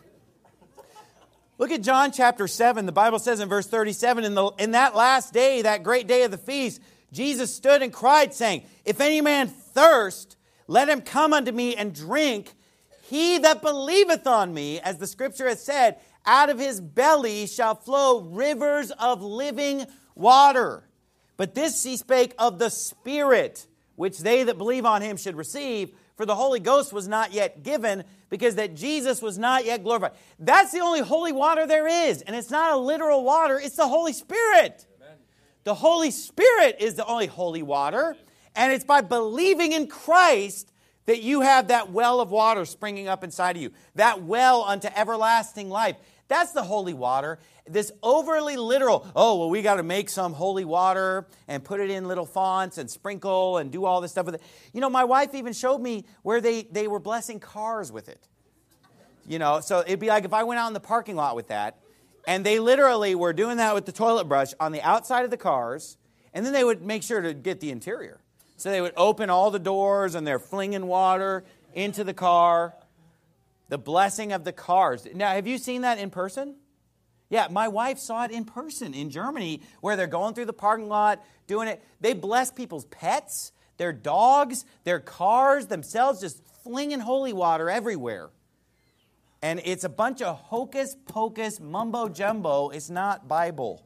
Look at John chapter 7. The Bible says in verse 37, in that last day, that great day of the feast, Jesus stood and cried, saying, if any man thirst, let him come unto me and drink. He that believeth on me, as the scripture has said, out of his belly shall flow rivers of living water. But this he spake of the Spirit, which they that believe on him should receive. For the Holy Ghost was not yet given, because that Jesus was not yet glorified. That's the only holy water there is. And it's not a literal water, it's the Holy Spirit. Amen. The Holy Spirit is the only holy water. And it's by believing in Christ that you have that well of water springing up inside of you. That well unto everlasting life. That's the holy water. This overly literal, oh, well, we got to make some holy water and put it in little fonts and sprinkle and do all this stuff with it. You know, my wife even showed me where they were blessing cars with it. You know, so it'd be like if I went out in the parking lot with that, and they literally were doing that with the toilet brush on the outside of the cars, and then they would make sure to get the interior. So they would open all the doors, and they're flinging water into the car. The blessing of the cars. Now, have you seen that in person? Yeah, my wife saw it in person in Germany, where they're going through the parking lot, doing it. They bless people's pets, their dogs, their cars, themselves, just flinging holy water everywhere. And it's a bunch of hocus pocus, mumbo jumbo. It's not Bible.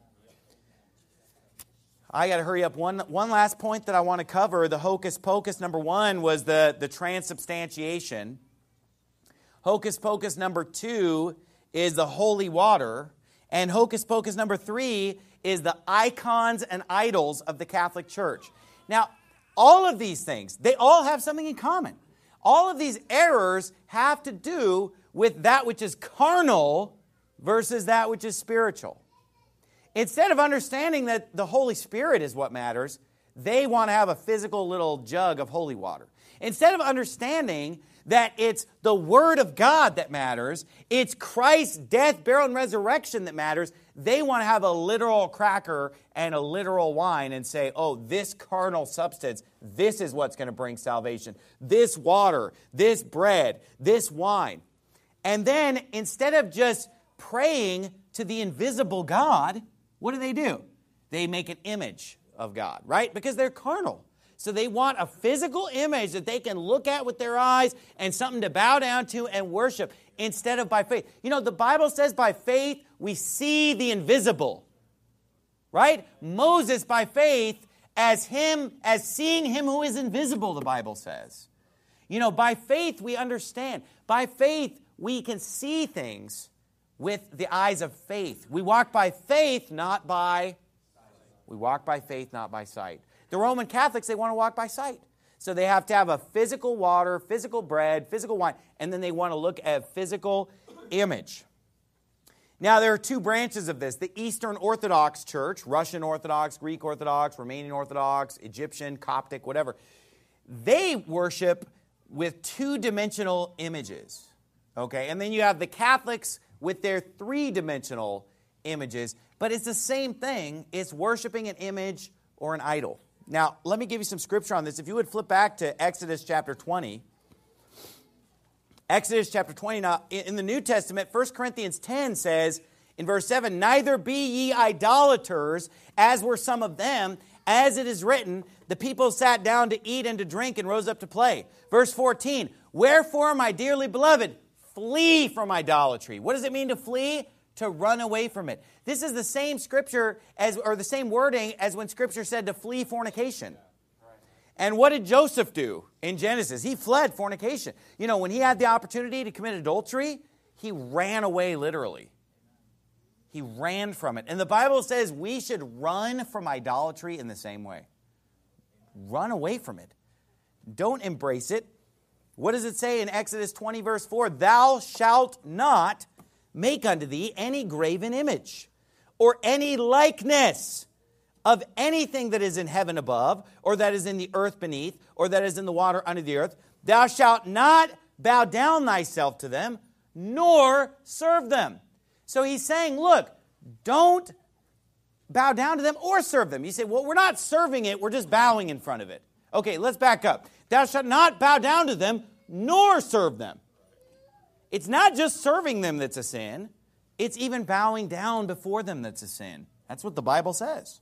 I got to hurry up. One last point that I want to cover. The hocus pocus number one was the transubstantiation. Hocus pocus number 2 is the holy water. And hocus pocus number 3 is the icons and idols of the Catholic Church. Now, all of these things, they all have something in common. All of these errors have to do with that which is carnal versus that which is spiritual. Instead of understanding that the Holy Spirit is what matters, they want to have a physical little jug of holy water. Instead of understanding that it's the Word of God that matters, it's Christ's death, burial, and resurrection that matters, they want to have a literal cracker and a literal wine and say, oh, this carnal substance, this is what's going to bring salvation. This water, this bread, this wine. And then instead of just praying to the invisible God, what do? They make an image of God, right? Because they're carnal. So they want a physical image that they can look at with their eyes and something to bow down to and worship instead of by faith. You know, the Bible says by faith we see the invisible, right? Moses by faith as seeing him who is invisible, the Bible says. You know, by faith we understand. By faith we can see things with the eyes of faith. We walk by faith, not by sight. The Roman Catholics, they want to walk by sight. So they have to have a physical water, physical bread, physical wine, and then they want to look at a physical image. Now, there are 2 branches of this. The Eastern Orthodox Church, Russian Orthodox, Greek Orthodox, Romanian Orthodox, Egyptian, Coptic, whatever. They worship with 2-dimensional images. Okay, and then you have the Catholics with their 3-dimensional images. But it's the same thing. It's worshiping an image or an idol. Now, let me give you some scripture on this. If you would flip back to Exodus chapter 20. Exodus chapter 20. Now, in the New Testament, 1 Corinthians 10 says, in verse 7, neither be ye idolaters, as were some of them, as it is written, the people sat down to eat and to drink and rose up to play. Verse 14, wherefore, my dearly beloved, flee from idolatry. What does it mean to flee? to run away from it. This is the same scripture or the same wording as when Scripture said to flee fornication. And what did Joseph do in Genesis? He fled fornication. You know, when he had the opportunity to commit adultery, he ran away literally. He ran from it. And the Bible says we should run from idolatry in the same way. Run away from it. Don't embrace it. What does it say in Exodus 20, verse 4? Thou shalt not make unto thee any graven image or any likeness of anything that is in heaven above, or that is in the earth beneath, or that is in the water under the earth. Thou shalt not bow down thyself to them, nor serve them. So he's saying, look, don't bow down to them or serve them. You say, well, we're not serving it, we're just bowing in front of it. Okay, let's back up. Thou shalt not bow down to them, nor serve them. It's not just serving them that's a sin. It's even bowing down before them that's a sin. That's what the Bible says.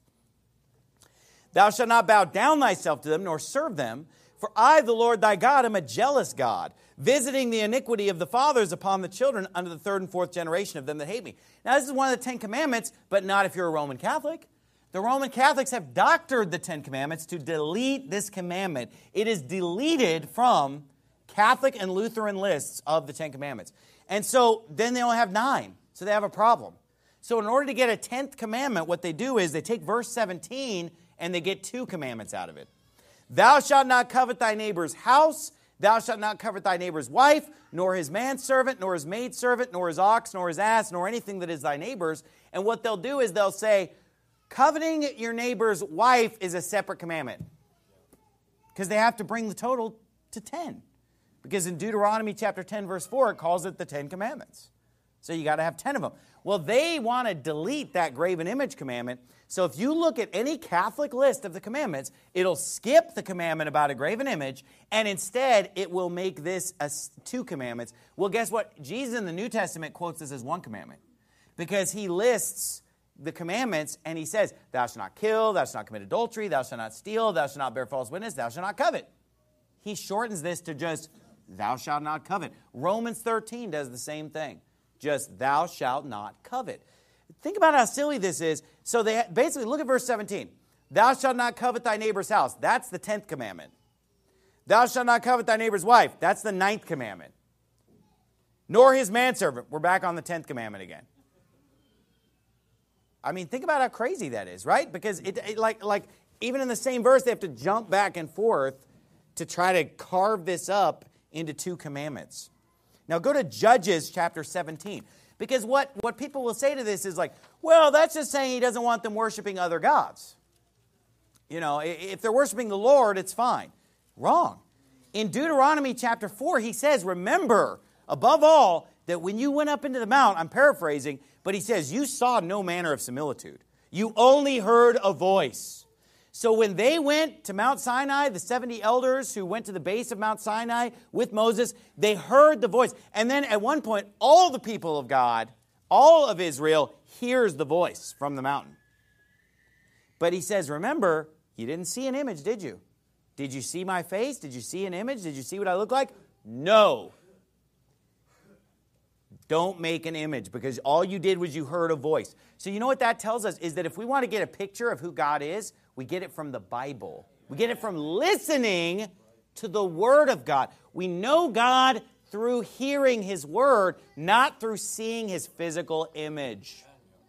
Thou shalt not bow down thyself to them, nor serve them. For I, the Lord thy God, am a jealous God, visiting the iniquity of the fathers upon the children unto the third and fourth generation of them that hate me. Now, this is one of the 10 Commandments, but not if you're a Roman Catholic. The Roman Catholics have doctored the 10 Commandments to delete this commandment. It is deleted from Catholic and Lutheran lists of the 10 Commandments. And so then they only have 9. So they have a problem. So in order to get a 10th commandment, what they do is they take verse 17 and they get 2 commandments out of it. Thou shalt not covet thy neighbor's house. Thou shalt not covet thy neighbor's wife, nor his manservant, nor his maidservant, nor his ox, nor his ass, nor anything that is thy neighbor's. And what they'll do is they'll say, coveting your neighbor's wife is a separate commandment. Because they have to bring the total to 10. Because in Deuteronomy chapter 10, verse 4, it calls it the 10 commandments. So you got to have 10 of them. Well, they want to delete that graven image commandment. So if you look at any Catholic list of the commandments, it'll skip the commandment about a graven image, and instead it will make this 2 commandments. Well, guess what? Jesus in the New Testament quotes this as 1 commandment. Because he lists the commandments, and he says, thou shalt not kill, thou shalt not commit adultery, thou shalt not steal, thou shalt not bear false witness, thou shalt not covet. He shortens this to just, thou shalt not covet. Romans 13 does the same thing. Just, thou shalt not covet. Think about how silly this is. So they basically, look at verse 17. Thou shalt not covet thy neighbor's house. That's the 10th commandment. Thou shalt not covet thy neighbor's wife. That's the 9th commandment. Nor his manservant. We're back on the 10th commandment again. I mean, think about how crazy that is, right? Because like even in the same verse, they have to jump back and forth to try to carve this up into 2 commandments. Now go to Judges chapter 17. Because what people will say to this is like, well, that's just saying he doesn't want them worshiping other gods. You know, if they're worshiping the Lord, it's fine. Wrong. In Deuteronomy chapter 4, he says, remember, above all, that when you went up into the mount, I'm paraphrasing, but he says, you saw no manner of similitude. You only heard a voice. So when they went to Mount Sinai, the 70 elders who went to the base of Mount Sinai with Moses, they heard the voice. And then at one point, all the people of God, all of Israel, hears the voice from the mountain. But he says, remember, you didn't see an image, did you? Did you see my face? Did you see an image? Did you see what I look like? No. Don't make an image, because all you did was you heard a voice. So you know what that tells us is that if we want to get a picture of who God is, we get it from the Bible. We get it from listening to the Word of God. We know God through hearing His Word, not through seeing His physical image.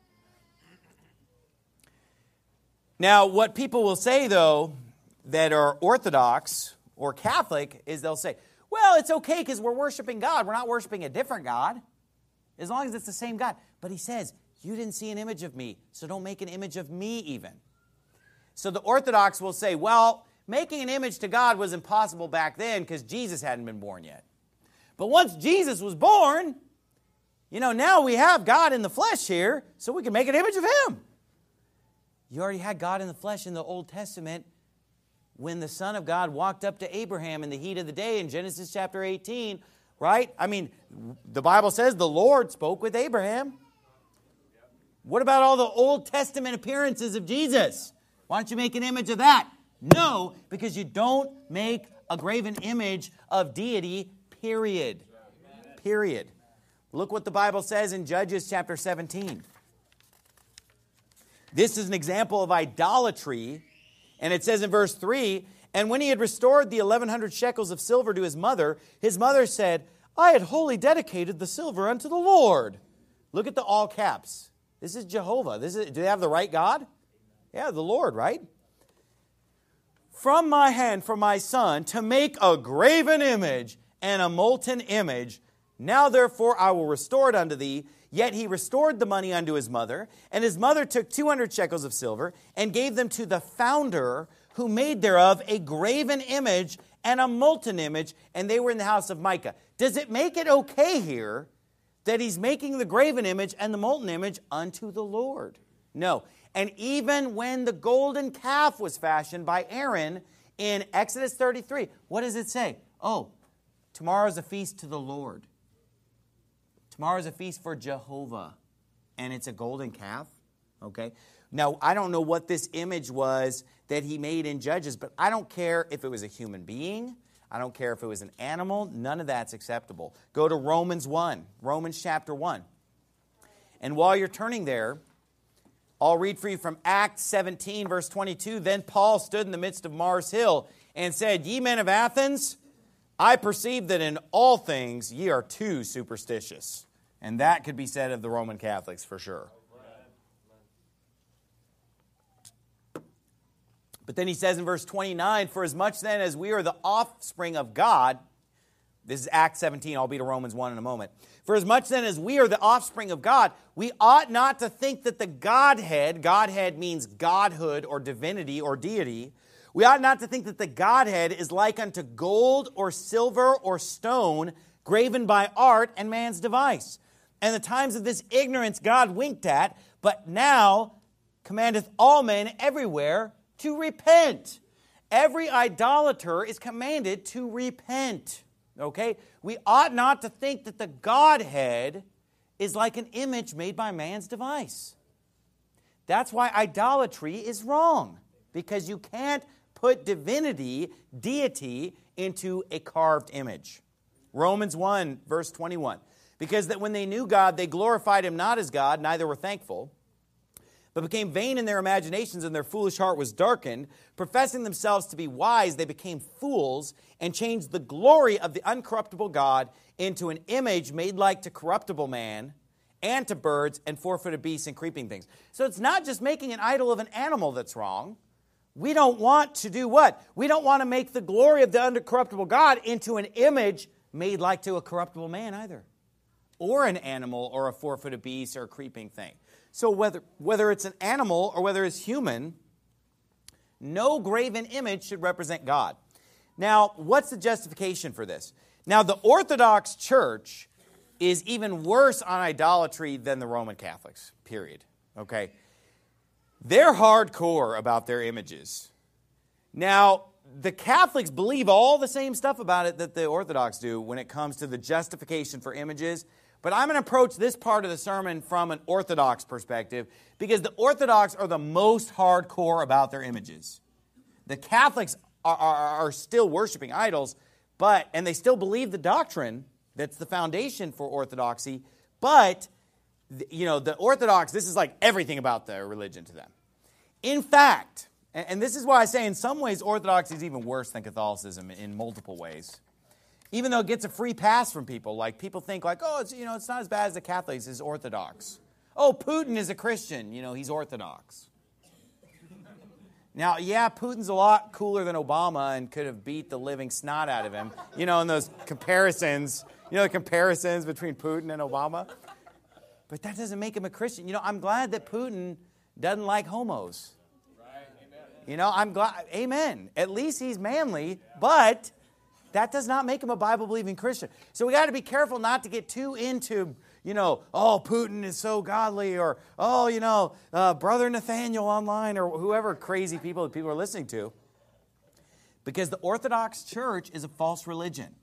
Now, what people will say, though, that are Orthodox or Catholic, is they'll say, well, it's okay because we're worshiping God. We're not worshiping a different God, as long as it's the same God. But he says, you didn't see an image of me, so don't make an image of me even. So the Orthodox will say, well, making an image to God was impossible back then because Jesus hadn't been born yet. But once Jesus was born, you know, now we have God in the flesh here, so we can make an image of Him. You already had God in the flesh in the Old Testament when the Son of God walked up to Abraham in the heat of the day in Genesis chapter 18, right? I mean, the Bible says the Lord spoke with Abraham. What about all the Old Testament appearances of Jesus? Why don't you make an image of that? No, because you don't make a graven image of deity, period. Period. Look what the Bible says in Judges chapter 17. This is an example of idolatry. And it says in verse 3, and when he had restored the 1,100 shekels of silver to his mother said, I had wholly dedicated the silver unto the Lord. Look at the all caps. This is Jehovah. Do they have the right God? Yeah, the Lord, right? From my hand for my son to make a graven image and a molten image. Now therefore I will restore it unto thee. Yet he restored the money unto his mother, and his mother took 200 shekels of silver and gave them to the founder who made thereof a graven image and a molten image, and they were in the house of Micah. Does it make it okay here that he's making the graven image and the molten image unto the Lord? No. And even when the golden calf was fashioned by Aaron in Exodus 33, what does it say? Oh, tomorrow's a feast to the Lord. Tomorrow's a feast for Jehovah. And it's a golden calf. Okay. Now, I don't know what this image was that he made in Judges, but I don't care if it was a human being. I don't care if it was an animal. None of that's acceptable. Go to Romans 1, Romans chapter 1. And while you're turning there, I'll read for you from Acts 17, verse 22. Then Paul stood in the midst of Mars Hill and said, Ye men of Athens, I perceive that in all things ye are too superstitious. And that could be said of the Roman Catholics for sure. But then he says in verse 29, For as much then as we are the offspring of God, this is Acts 17, I'll be to Romans 1 in a moment. For as much then as we are the offspring of God, we ought not to think that the Godhead means godhood or divinity or deity, we ought not to think that the Godhead is like unto gold or silver or stone, graven by art and man's device. And the times of this ignorance God winked at, but now commandeth all men everywhere to repent. Every idolater is commanded to repent. Okay? We ought not to think that the Godhead is like an image made by man's device. That's why idolatry is wrong. Because you can't put divinity, deity, into a carved image. Romans 1, verse 21. Because that when they knew God, they glorified him not as God, neither were thankful, but became vain in their imaginations, and their foolish heart was darkened. Professing themselves to be wise, they became fools, and changed the glory of the uncorruptible God into an image made like to corruptible man, and to birds, and four-footed beasts, and creeping things. So it's not just making an idol of an animal that's wrong. We don't want to do what? We don't want to make the glory of the uncorruptible God into an image made like to a corruptible man either, or an animal, or a four-footed beast, or a creeping thing. So whether it's an animal or whether it's human, no graven image should represent God. Now, what's the justification for this? Now, the Orthodox Church is even worse on idolatry than the Roman Catholics, period. Okay? They're hardcore about their images. Now, the Catholics believe all the same stuff about it that the Orthodox do when it comes to the justification for images. But I'm going to approach this part of the sermon from an Orthodox perspective because the Orthodox are the most hardcore about their images. The Catholics are still worshiping idols, and they still believe the doctrine that's the foundation for Orthodoxy, but the Orthodox, this is like everything about their religion to them. In fact, and this is why I say in some ways Orthodoxy is even worse than Catholicism in multiple ways. Even though it gets a free pass from people, like people think like, oh, it's not as bad as the Catholics, it's Orthodox. Oh, Putin is a Christian, he's Orthodox. Now, yeah, Putin's a lot cooler than Obama and could have beat the living snot out of him. In those comparisons, the comparisons between Putin and Obama. But that doesn't make him a Christian. I'm glad that Putin doesn't like homos. Right, amen. I'm glad, amen. At least he's manly, but that does not make him a Bible-believing Christian. So we got to be careful not to get too into, oh, Putin is so godly, or, Brother Nathaniel online, or whoever crazy people that people are listening to. Because the Orthodox Church is a false religion.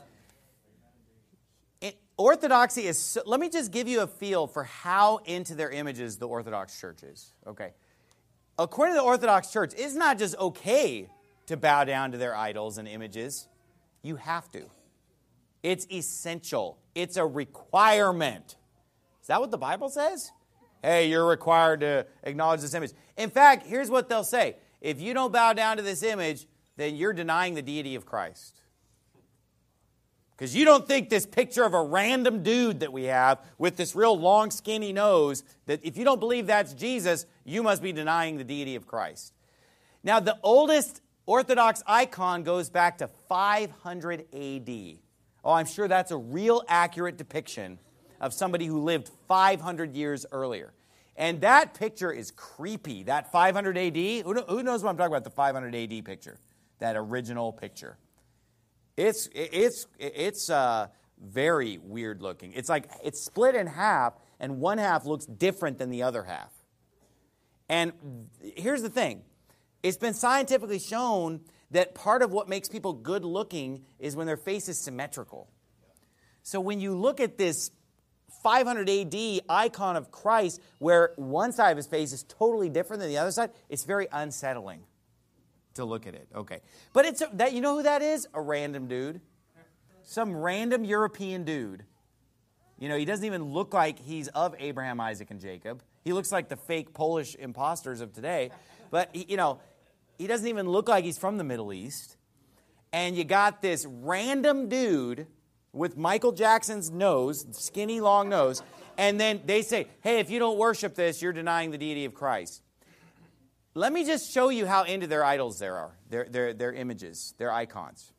Orthodoxy is, let me just give you a feel for how into their images the Orthodox Church is. Okay. According to the Orthodox Church, it's not just okay to bow down to their idols and images. You have to. It's essential. It's a requirement. Is that what the Bible says? Hey, you're required to acknowledge this image. In fact, here's what they'll say. If you don't bow down to this image, then you're denying the deity of Christ. Because you don't think this picture of a random dude that we have with this real long, skinny nose, that if you don't believe that's Jesus, you must be denying the deity of Christ. Now, the oldest Orthodox icon goes back to 500 A.D. Oh, I'm sure that's a real accurate depiction of somebody who lived 500 years earlier. And that picture is creepy, that 500 A.D. Who knows what I'm talking about, the 500 A.D. picture, that original picture? It's very weird looking. It's like it's split in half, and one half looks different than the other half. And here's the thing. It's been scientifically shown that part of what makes people good looking is when their face is symmetrical. So when you look at this 500 AD icon of Christ where one side of his face is totally different than the other side, it's very unsettling to look at it. Okay. But it's that, you know who that is? A random dude. Some random European dude. You know, he doesn't even look like he's of Abraham, Isaac, and Jacob. He looks like the fake Polish imposters of today. But, he doesn't even look like he's from the Middle East. And you got this random dude with Michael Jackson's nose, skinny, long nose. And then they say, hey, if you don't worship this, you're denying the deity of Christ. Let me just show you how into their idols there are, their images, their icons.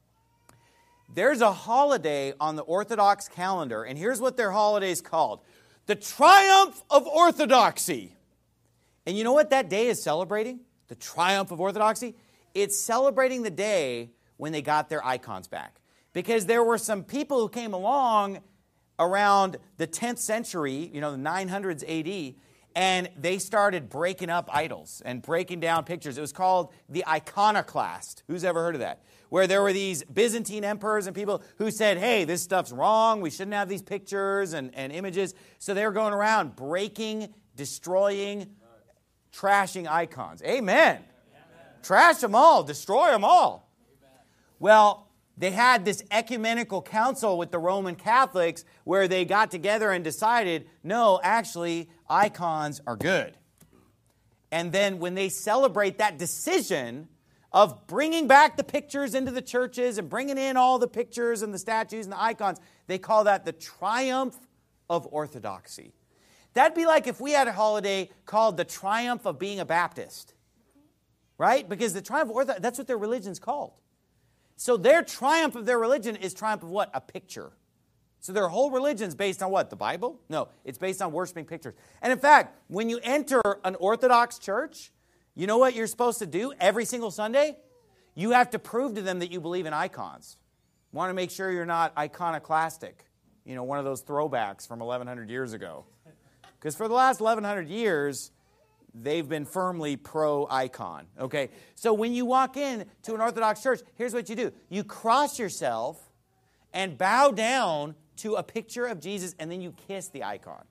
There's a holiday on the Orthodox calendar, and here's what their holiday is called. The Triumph of Orthodoxy. And you know what that day is celebrating? The Triumph of Orthodoxy? It's celebrating the day when they got their icons back. Because there were some people who came along around the 10th century, the 900s AD, and they started breaking up idols and breaking down pictures. It was called the iconoclast. Who's ever heard of that? Where there were these Byzantine emperors and people who said, hey, this stuff's wrong. We shouldn't have these pictures and images. So they were going around breaking, destroying, trashing icons. Amen. Trash them all. Destroy them all. Well, they had this ecumenical council with the Roman Catholics where they got together and decided, no, actually, icons are good. And then when they celebrate that decision of bringing back the pictures into the churches and bringing in all the pictures and the statues and the icons, they call that the Triumph of Orthodoxy. That'd be like if we had a holiday called the Triumph of being a Baptist, right? Because the Triumph of Orthodoxy, that's what their religion's called. So their triumph of their religion is triumph of what? A picture. So their whole religion is based on what? The Bible? No, it's based on worshiping pictures. And in fact, when you enter an Orthodox church, you know what you're supposed to do every single Sunday? You have to prove to them that you believe in icons. Want to make sure you're not iconoclastic. One of those throwbacks from 1,100 years ago. Because for the last 1,100 years, they've been firmly pro-icon, okay? So when you walk in to an Orthodox church, here's what you do. You cross yourself and bow down to a picture of Jesus, and then you kiss the icon.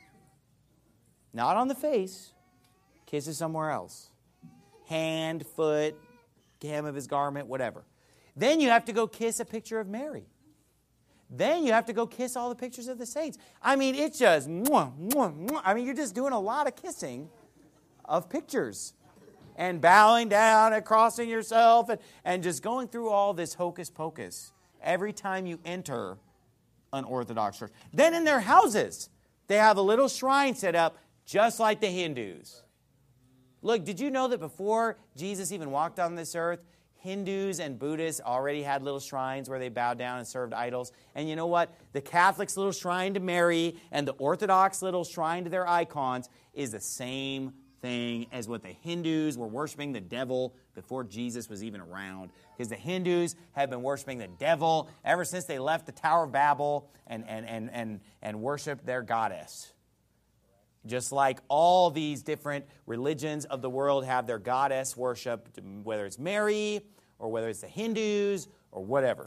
Not on the face. Kisses somewhere else. Hand, foot, hem of his garment, whatever. Then you have to go kiss a picture of Mary. Then you have to go kiss all the pictures of the saints. I mean, it's just, mwah, mwah, mwah. I mean, you're just doing a lot of kissing of pictures and bowing down and crossing yourself and just going through all this hocus pocus every time you enter an Orthodox church. Then in their houses, they have a little shrine set up just like the Hindus. Look, did you know that before Jesus even walked on this earth, Hindus and Buddhists already had little shrines where they bowed down and served idols? And you know what? The Catholics' little shrine to Mary and the Orthodox little shrine to their icons is the same thing as what the Hindus were worshiping the devil before Jesus was even around. Because the Hindus have been worshiping the devil ever since they left the Tower of Babel and worshiped their goddess. Just like all these different religions of the world have their goddess worship, whether it's Mary or whether it's the Hindus or whatever.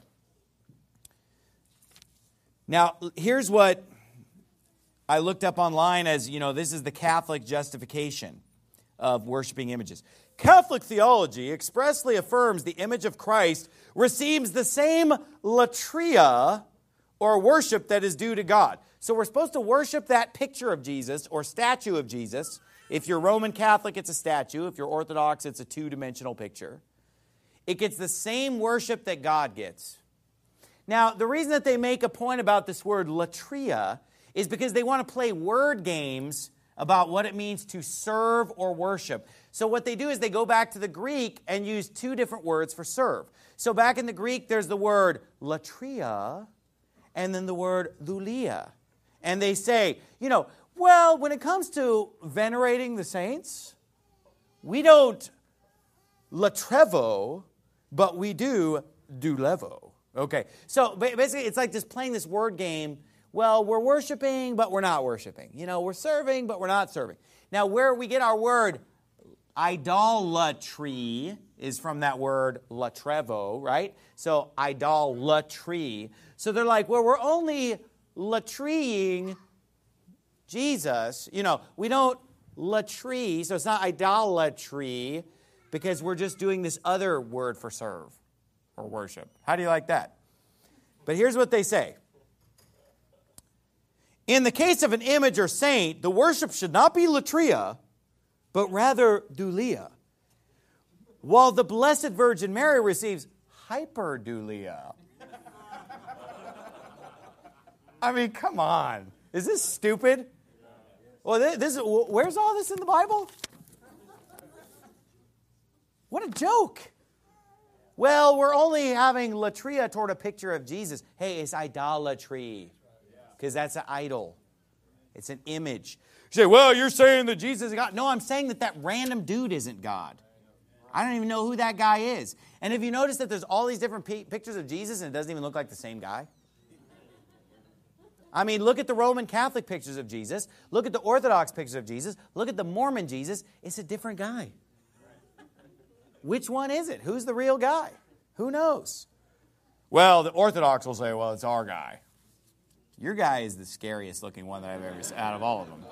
Now, here's what I looked up online as, this is the Catholic justification of worshiping images. Catholic theology expressly affirms the image of Christ receives the same latria or worship that is due to God. So we're supposed to worship that picture of Jesus or statue of Jesus. If you're Roman Catholic, it's a statue. If you're Orthodox, it's a two-dimensional picture. It gets the same worship that God gets. Now, the reason that they make a point about this word latria is because they want to play word games about what it means to serve or worship. So what they do is they go back to the Greek and use two different words for serve. So back in the Greek, there's the word latria and then the word dulia. And they say, well, when it comes to venerating the saints, we don't latrevo, but we do dulevo. Okay, so basically it's like just playing this word game. Well, we're worshiping, but we're not worshiping. We're serving, but we're not serving. Now, where we get our word idolatry is from that word latrevo, right? So idolatry. So they're like, well, we're only latrying Jesus. We don't latry, so it's not idolatry, because we're just doing this other word for serve or worship. How do you like that? But here's what they say. In the case of an image or saint, the worship should not be latria, but rather dulia, while the Blessed Virgin Mary receives hyperdulia. I mean, come on. Is this stupid? Well, where's all this in the Bible? What a joke. Well, we're only having latria toward a picture of Jesus. Hey, it's idolatry. Because that's an idol. It's an image. You say, well, you're saying that Jesus is God. No, I'm saying that random dude isn't God. I don't even know who that guy is. And if you notice that there's all these different pictures of Jesus and it doesn't even look like the same guy. I mean, look at the Roman Catholic pictures of Jesus. Look at the Orthodox pictures of Jesus. Look at the Mormon Jesus. It's a different guy. Which one is it? Who's the real guy? Who knows? Well, the Orthodox will say, well, it's our guy. Your guy is the scariest looking one that I've ever seen out of all of them.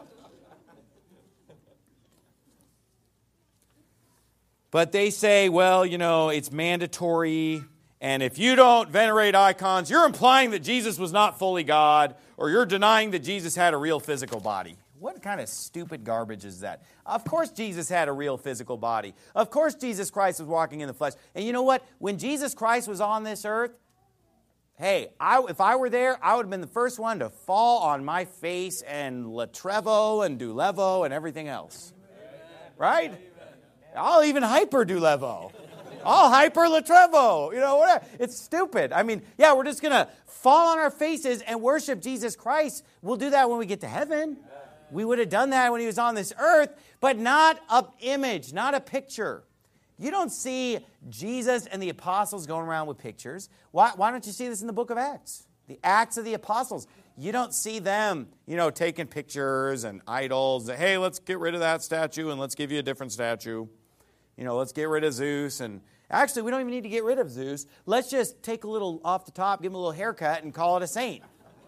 But they say, well, it's mandatory. And if you don't venerate icons, you're implying that Jesus was not fully God, or you're denying that Jesus had a real physical body. What kind of stupid garbage is that? Of course Jesus had a real physical body. Of course Jesus Christ was walking in the flesh. And you know what? When Jesus Christ was on this earth, hey, if I were there, I would have been the first one to fall on my face and latrevo and dulevo and everything else. Right? I'll even hyper dulevo. I'll hyper latrevo. Whatever. It's stupid. I mean, yeah, we're just going to fall on our faces and worship Jesus Christ. We'll do that when we get to heaven. We would have done that when he was on this earth, but not an image, not a picture. You don't see Jesus and the apostles going around with pictures. Why don't you see this in the book of Acts? The Acts of the Apostles. You don't see them, taking pictures and idols. Hey, let's get rid of that statue and let's give you a different statue. Let's get rid of Zeus. And actually, we don't even need to get rid of Zeus. Let's just take a little off the top, give him a little haircut, and call it a saint.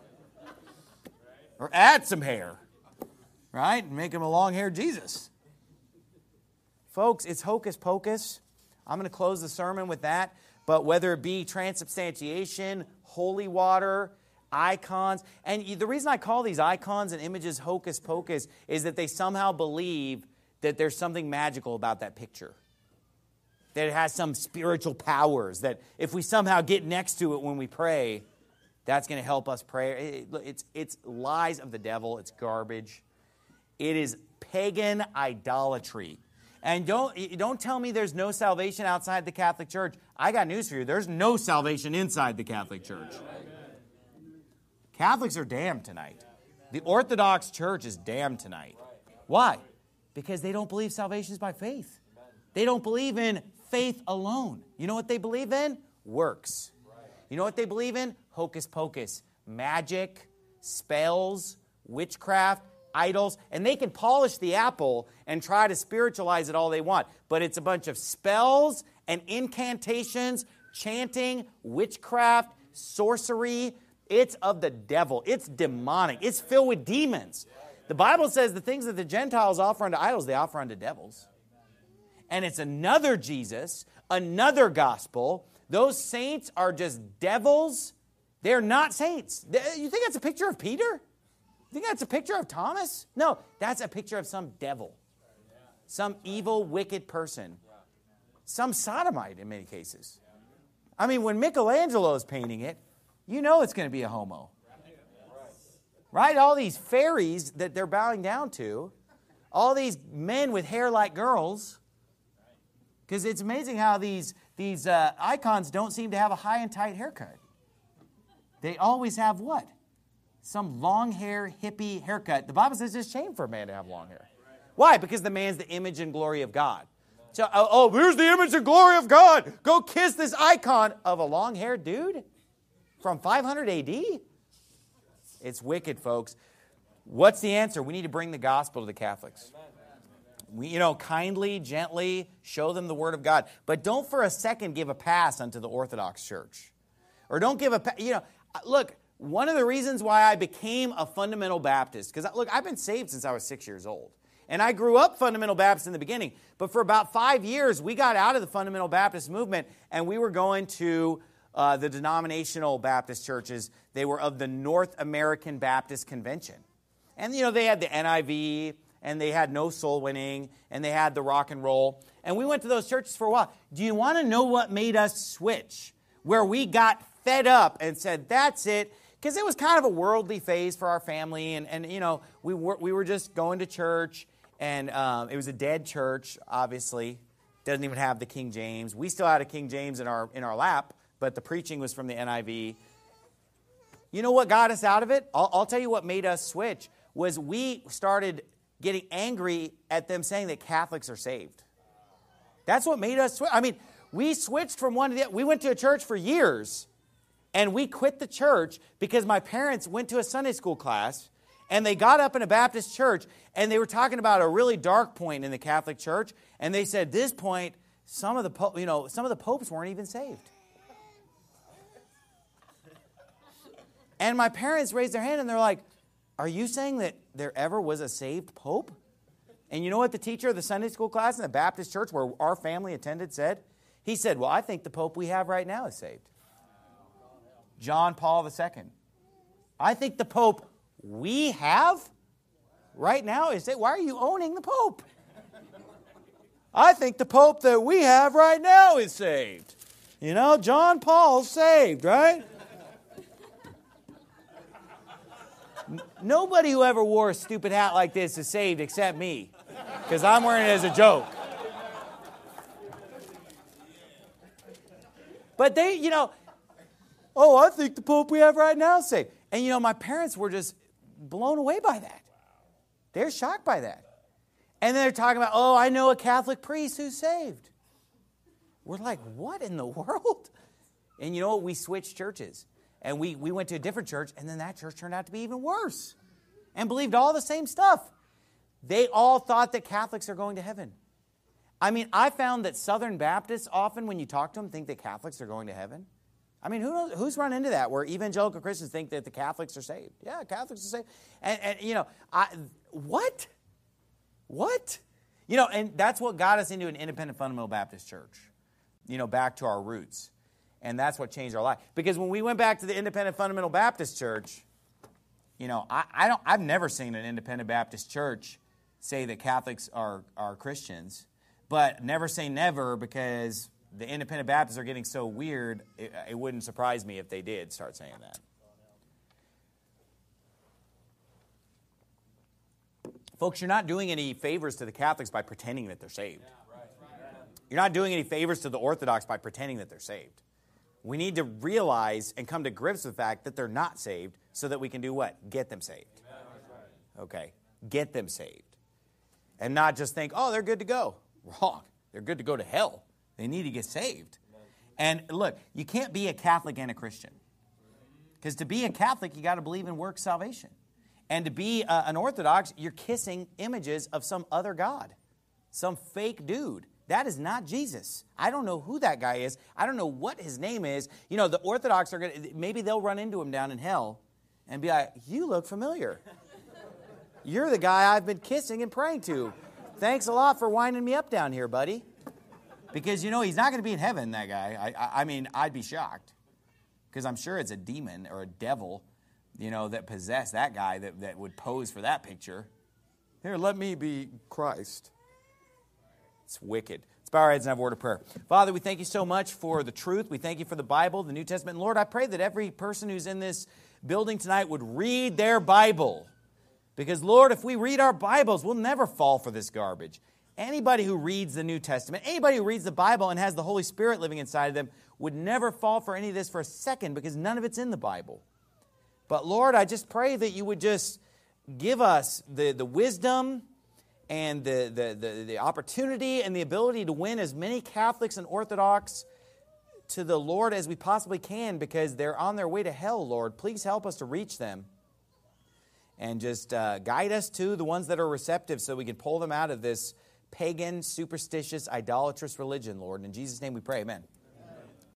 Or add some hair. Right? And make him a long-haired Jesus. Folks, it's hocus pocus. I'm going to close the sermon with that. But whether it be transubstantiation, holy water, icons, and the reason I call these icons and images hocus pocus is that they somehow believe that there's something magical about that picture. That it has some spiritual powers. That if we somehow get next to it when we pray, that's going to help us pray. It's lies of the devil. It's garbage. It is pagan idolatry. And don't tell me there's no salvation outside the Catholic Church. I got news for you. There's no salvation inside the Catholic Church. Catholics are damned tonight. The Orthodox Church is damned tonight. Why? Because they don't believe salvation is by faith. They don't believe in faith alone. You know what they believe in? Works. You know what they believe in? Hocus pocus. Magic, spells, witchcraft, idols, and they can polish the apple and try to spiritualize it all they want. But it's a bunch of spells and incantations, chanting, witchcraft, sorcery. It's of the devil. It's demonic. It's filled with demons. The Bible says the things that the Gentiles offer unto idols, they offer unto devils. And it's another Jesus, another gospel. Those saints are just devils They're not saints. You think that's a picture of Peter? You think that's a picture of Thomas? No, that's a picture of some devil. Some evil, wicked person. Some sodomite in many cases. I mean, when Michelangelo is painting it, you know it's going to be a homo. Right? All these fairies that they're bowing down to. All these men with hair like girls. Because it's amazing how these icons don't seem to have a high and tight haircut. They always have what? Some long hair, hippie haircut. The Bible says it's shame for a man to have long hair. Why? Because the man's the image and glory of God. So, here's the image and glory of God. Go kiss this icon of a long-haired dude from 500 AD? It's wicked, folks. What's the answer? We need to bring the gospel to the Catholics. We, kindly, gently show them the Word of God. But don't for a second give a pass unto the Orthodox Church. Or don't give look, one of the reasons why I became a fundamental Baptist, because, look, I've been saved since I was 6 years old. And I grew up fundamental Baptist in the beginning. But for about 5 years, we got out of the fundamental Baptist movement, and we were going to the denominational Baptist churches. They were of the North American Baptist Convention. And, they had the NIV, and they had no soul winning, and they had the rock and roll. And we went to those churches for a while. Do you want to know what made us switch? Where we got fed up and said, that's it. Because it was kind of a worldly phase for our family. And we were just going to church. And it was a dead church, obviously. Doesn't even have the King James. We still had a King James in our lap, but the preaching was from the NIV. You know what got us out of it? I'll tell you what made us switch was we started getting angry at them saying that Catholics are saved. That's what made us switch. I mean, we switched from one to the other. We went to a church for years, and we quit the church because my parents went to a Sunday school class, and they got up in a Baptist church, and they were talking about a really dark point in the Catholic Church, and they said, this point, some of the popes weren't even saved. And my parents raised their hand, and they're like, are you saying that there ever was a saved pope? And you know what the teacher of the Sunday school class in the Baptist church where our family attended said? He said, well, I think the pope we have right now is saved. John Paul II. I think the pope we have right now is saved. Why are you owning the pope? I think the pope that we have right now is saved. John Paul's saved, right? Nobody who ever wore a stupid hat like this is saved except me, because I'm wearing it as a joke. But they, I think the pope we have right now is saved. And, my parents were just blown away by that. They're shocked by that. And then they're talking about, I know a Catholic priest who's saved. We're like, what in the world? And you know what? We switched churches. And we went to a different church, and then that church turned out to be even worse and believed all the same stuff. They all thought that Catholics are going to heaven. I mean, I found that Southern Baptists often, when you talk to them, think that Catholics are going to heaven. I mean, who's run into that, where evangelical Christians think that the Catholics are saved? Yeah, Catholics are saved. And what? What? And that's what got us into an independent fundamental Baptist church, back to our roots. And that's what changed our life. Because when we went back to the Independent Fundamental Baptist Church, I've never seen an Independent Baptist Church say that Catholics are Christians. But never say never, because the Independent Baptists are getting so weird, it wouldn't surprise me if they did start saying that. Folks, you're not doing any favors to the Catholics by pretending that they're saved. You're not doing any favors to the Orthodox by pretending that they're saved. We need to realize and come to grips with the fact that they're not saved so that we can do what? Get them saved. Okay, get them saved. And not just think, they're good to go. Wrong. They're good to go to hell. They need to get saved. And look, you can't be a Catholic and a Christian. Because to be a Catholic, you got to believe in works salvation. And to be an Orthodox, you're kissing images of some other god, some fake dude. That is not Jesus. I don't know who that guy is. I don't know what his name is. The Orthodox are maybe they'll run into him down in hell and be like, you look familiar. You're the guy I've been kissing and praying to. Thanks a lot for winding me up down here, buddy. Because, he's not going to be in heaven, that guy. I mean, I'd be shocked. Because I'm sure it's a demon or a devil, that possessed that guy that would pose for that picture. Here, let me be Christ. It's wicked. Let's bow our heads and have a word of prayer. Father, we thank you so much for the truth. We thank you for the Bible, the New Testament. And Lord, I pray that every person who's in this building tonight would read their Bible. Because, Lord, if we read our Bibles, we'll never fall for this garbage. Anybody who reads the New Testament, anybody who reads the Bible and has the Holy Spirit living inside of them would never fall for any of this for a second because none of it's in the Bible. But, Lord, I just pray that you would just give us the wisdom and the opportunity and the ability to win as many Catholics and Orthodox to the Lord as we possibly can because they're on their way to hell, Lord. Please help us to reach them and just guide us to the ones that are receptive so we can pull them out of this pagan, superstitious, idolatrous religion, Lord. In Jesus' name we pray, amen.